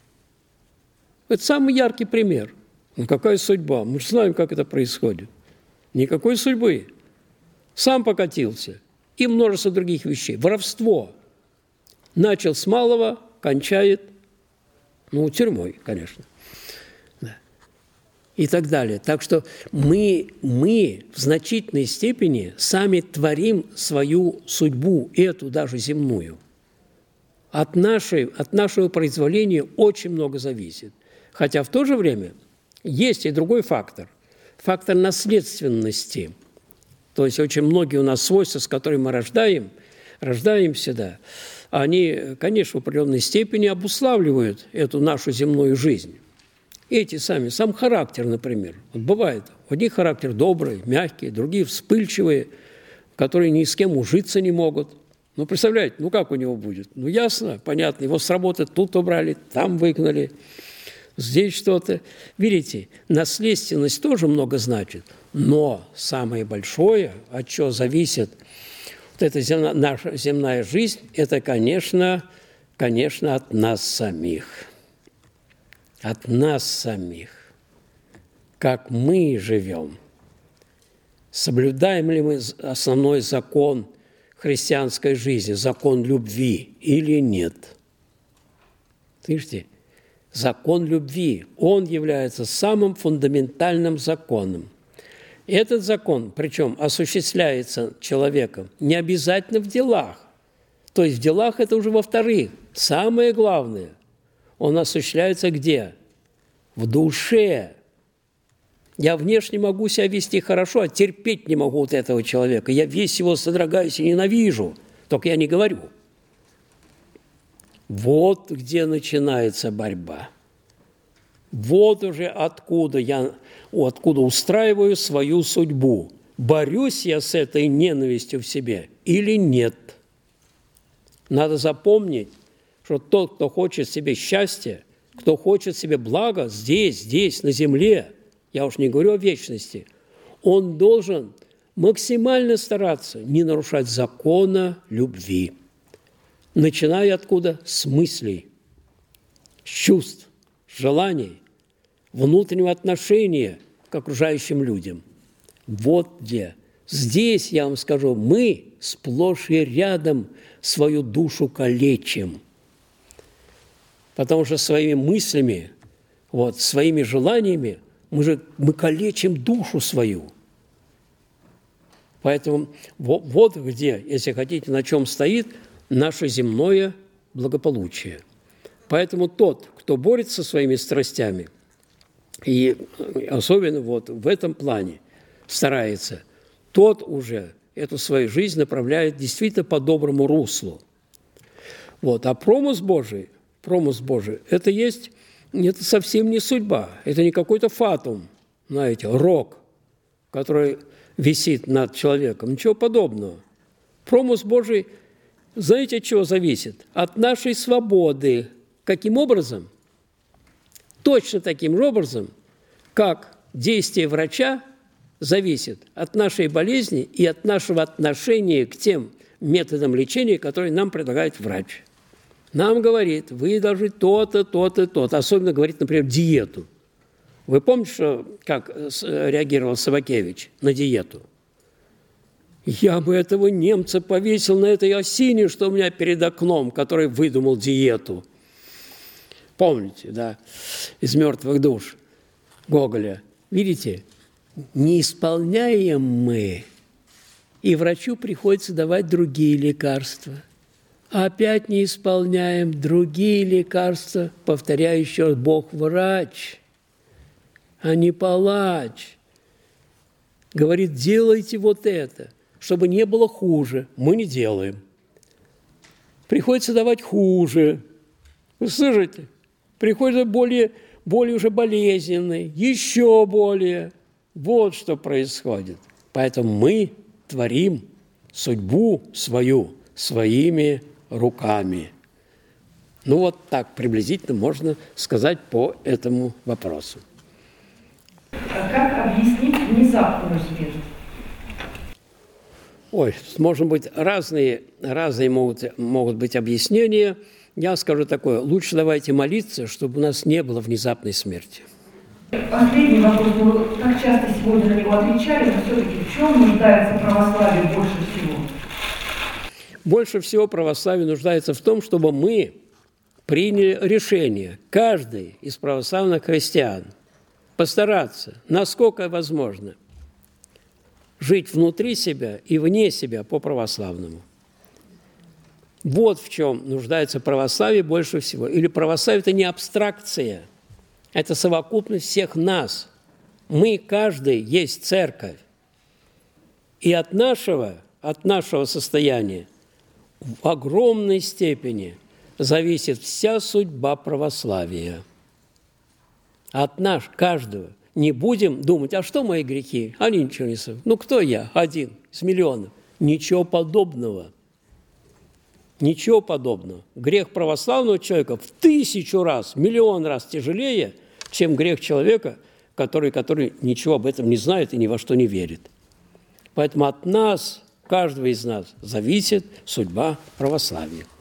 Это самый яркий пример. Ну, какая судьба? Мы же знаем, как это происходит. Никакой судьбы. Сам покатился. И множество других вещей. Воровство. Начал с малого, кончает, ну, тюрьмой, конечно. Да. И так далее. Так что мы, мы в значительной степени сами творим свою судьбу, эту даже земную. От, нашей, от нашего произволения очень много зависит. Хотя в то же время есть и другой фактор. Фактор наследственности. То есть очень многие у нас свойства, с которыми мы рождаем, рождаемся, да, они, конечно, в определенной степени обуславливают эту нашу земную жизнь. Эти сами, сам характер, например. Вот бывает, у одних характер добрый, мягкий, другие вспыльчивые, которые ни с кем ужиться не могут. Ну, представляете, ну как у него будет? Ну, ясно, понятно, его с работы тут убрали, там выгнали, здесь что-то. Видите, наследственность тоже много значит, но самое большое, от чего зависит вот эта земна, наша земная жизнь, это, конечно, конечно, от нас самих. От нас самих. Как мы живем. Соблюдаем ли мы основной закон христианской жизни, закон любви или нет? Слышите? Закон любви, он является самым фундаментальным законом. Этот закон, причем осуществляется человеком не обязательно в делах. То есть в делах это уже во-вторых. Самое главное, он осуществляется где? В душе. Я внешне могу себя вести хорошо, а терпеть не могу вот этого человека. Я весь его содрогаюсь и ненавижу, только я не говорю. Вот где начинается борьба. Вот уже откуда я откуда устраиваю свою судьбу. Борюсь я с этой ненавистью в себе или нет? Надо запомнить, что тот, кто хочет себе счастья, кто хочет себе блага здесь, здесь, на земле, я уж не говорю о вечности, он должен максимально стараться не нарушать закона любви. Начиная откуда? С мыслей, с чувств, с желаний, внутреннего отношения к окружающим людям. Вот где. Здесь, я вам скажу, мы сплошь и рядом свою душу калечим. Потому что своими мыслями, вот, своими желаниями мы же мы калечим душу свою. Поэтому вот, вот где, если хотите, на чем стоит наше земное благополучие. Поэтому тот, кто борется со своими страстями, и особенно вот в этом плане старается, тот уже эту свою жизнь направляет действительно по доброму руслу. Вот. А промысл Божий, промысл Божий, это есть, это совсем не судьба, это не какой-то фатум, знаете, рог, который висит над человеком, ничего подобного. Промысл Божий, знаете, от чего зависит? От нашей свободы. Каким образом? Точно таким же образом, как действие врача зависит от нашей болезни и от нашего отношения к тем методам лечения, которые нам предлагает врач. Нам говорит, вы должны то-то, то-то, то-то. Особенно говорит, например, диету. Вы помните, что, как реагировал Собакевич на диету? Я бы этого немца повесил на этой осине, что у меня перед окном, который выдумал диету. Помните, да, из «Мертвых душ» Гоголя. Видите, не исполняем мы, и врачу приходится давать другие лекарства. Опять не исполняем другие лекарства, повторяю еще раз, Бог врач, а не палач. Говорит, делайте вот это, чтобы не было хуже. Мы не делаем. Приходится давать хуже. Вы слышите? Приходится более, более уже болезненный, еще более. Вот что происходит. Поэтому мы творим судьбу свою своими руками. Ну вот так приблизительно можно сказать по этому вопросу. А как объяснить внезапную смерть? Ой, может быть, разные, разные могут, могут быть объяснения. Я скажу такое, лучше давайте молиться, чтобы у нас не было внезапной смерти. Последний вопрос. Вы так часто сегодня на него отвечали, но все-таки в чем нуждается православие больше всего? Больше всего православие нуждается в том, чтобы мы приняли решение, каждый из православных христиан, постараться, насколько возможно, жить внутри себя и вне себя по-православному. Вот в чем нуждается православие больше всего. Или православие – это не абстракция, это совокупность всех нас. Мы, каждый, есть церковь. И от нашего, от нашего состояния в огромной степени зависит вся судьба православия. От нас, каждого. Не будем думать, а что мои грехи? Они ничего не совершают. Ну, кто я? Один из миллионов. Ничего подобного. Ничего подобного. Грех православного человека в тысячу раз, миллион раз тяжелее, чем грех человека, который, который ничего об этом не знает и ни во что не верит. Поэтому от нас, каждого из нас, зависит судьба православия.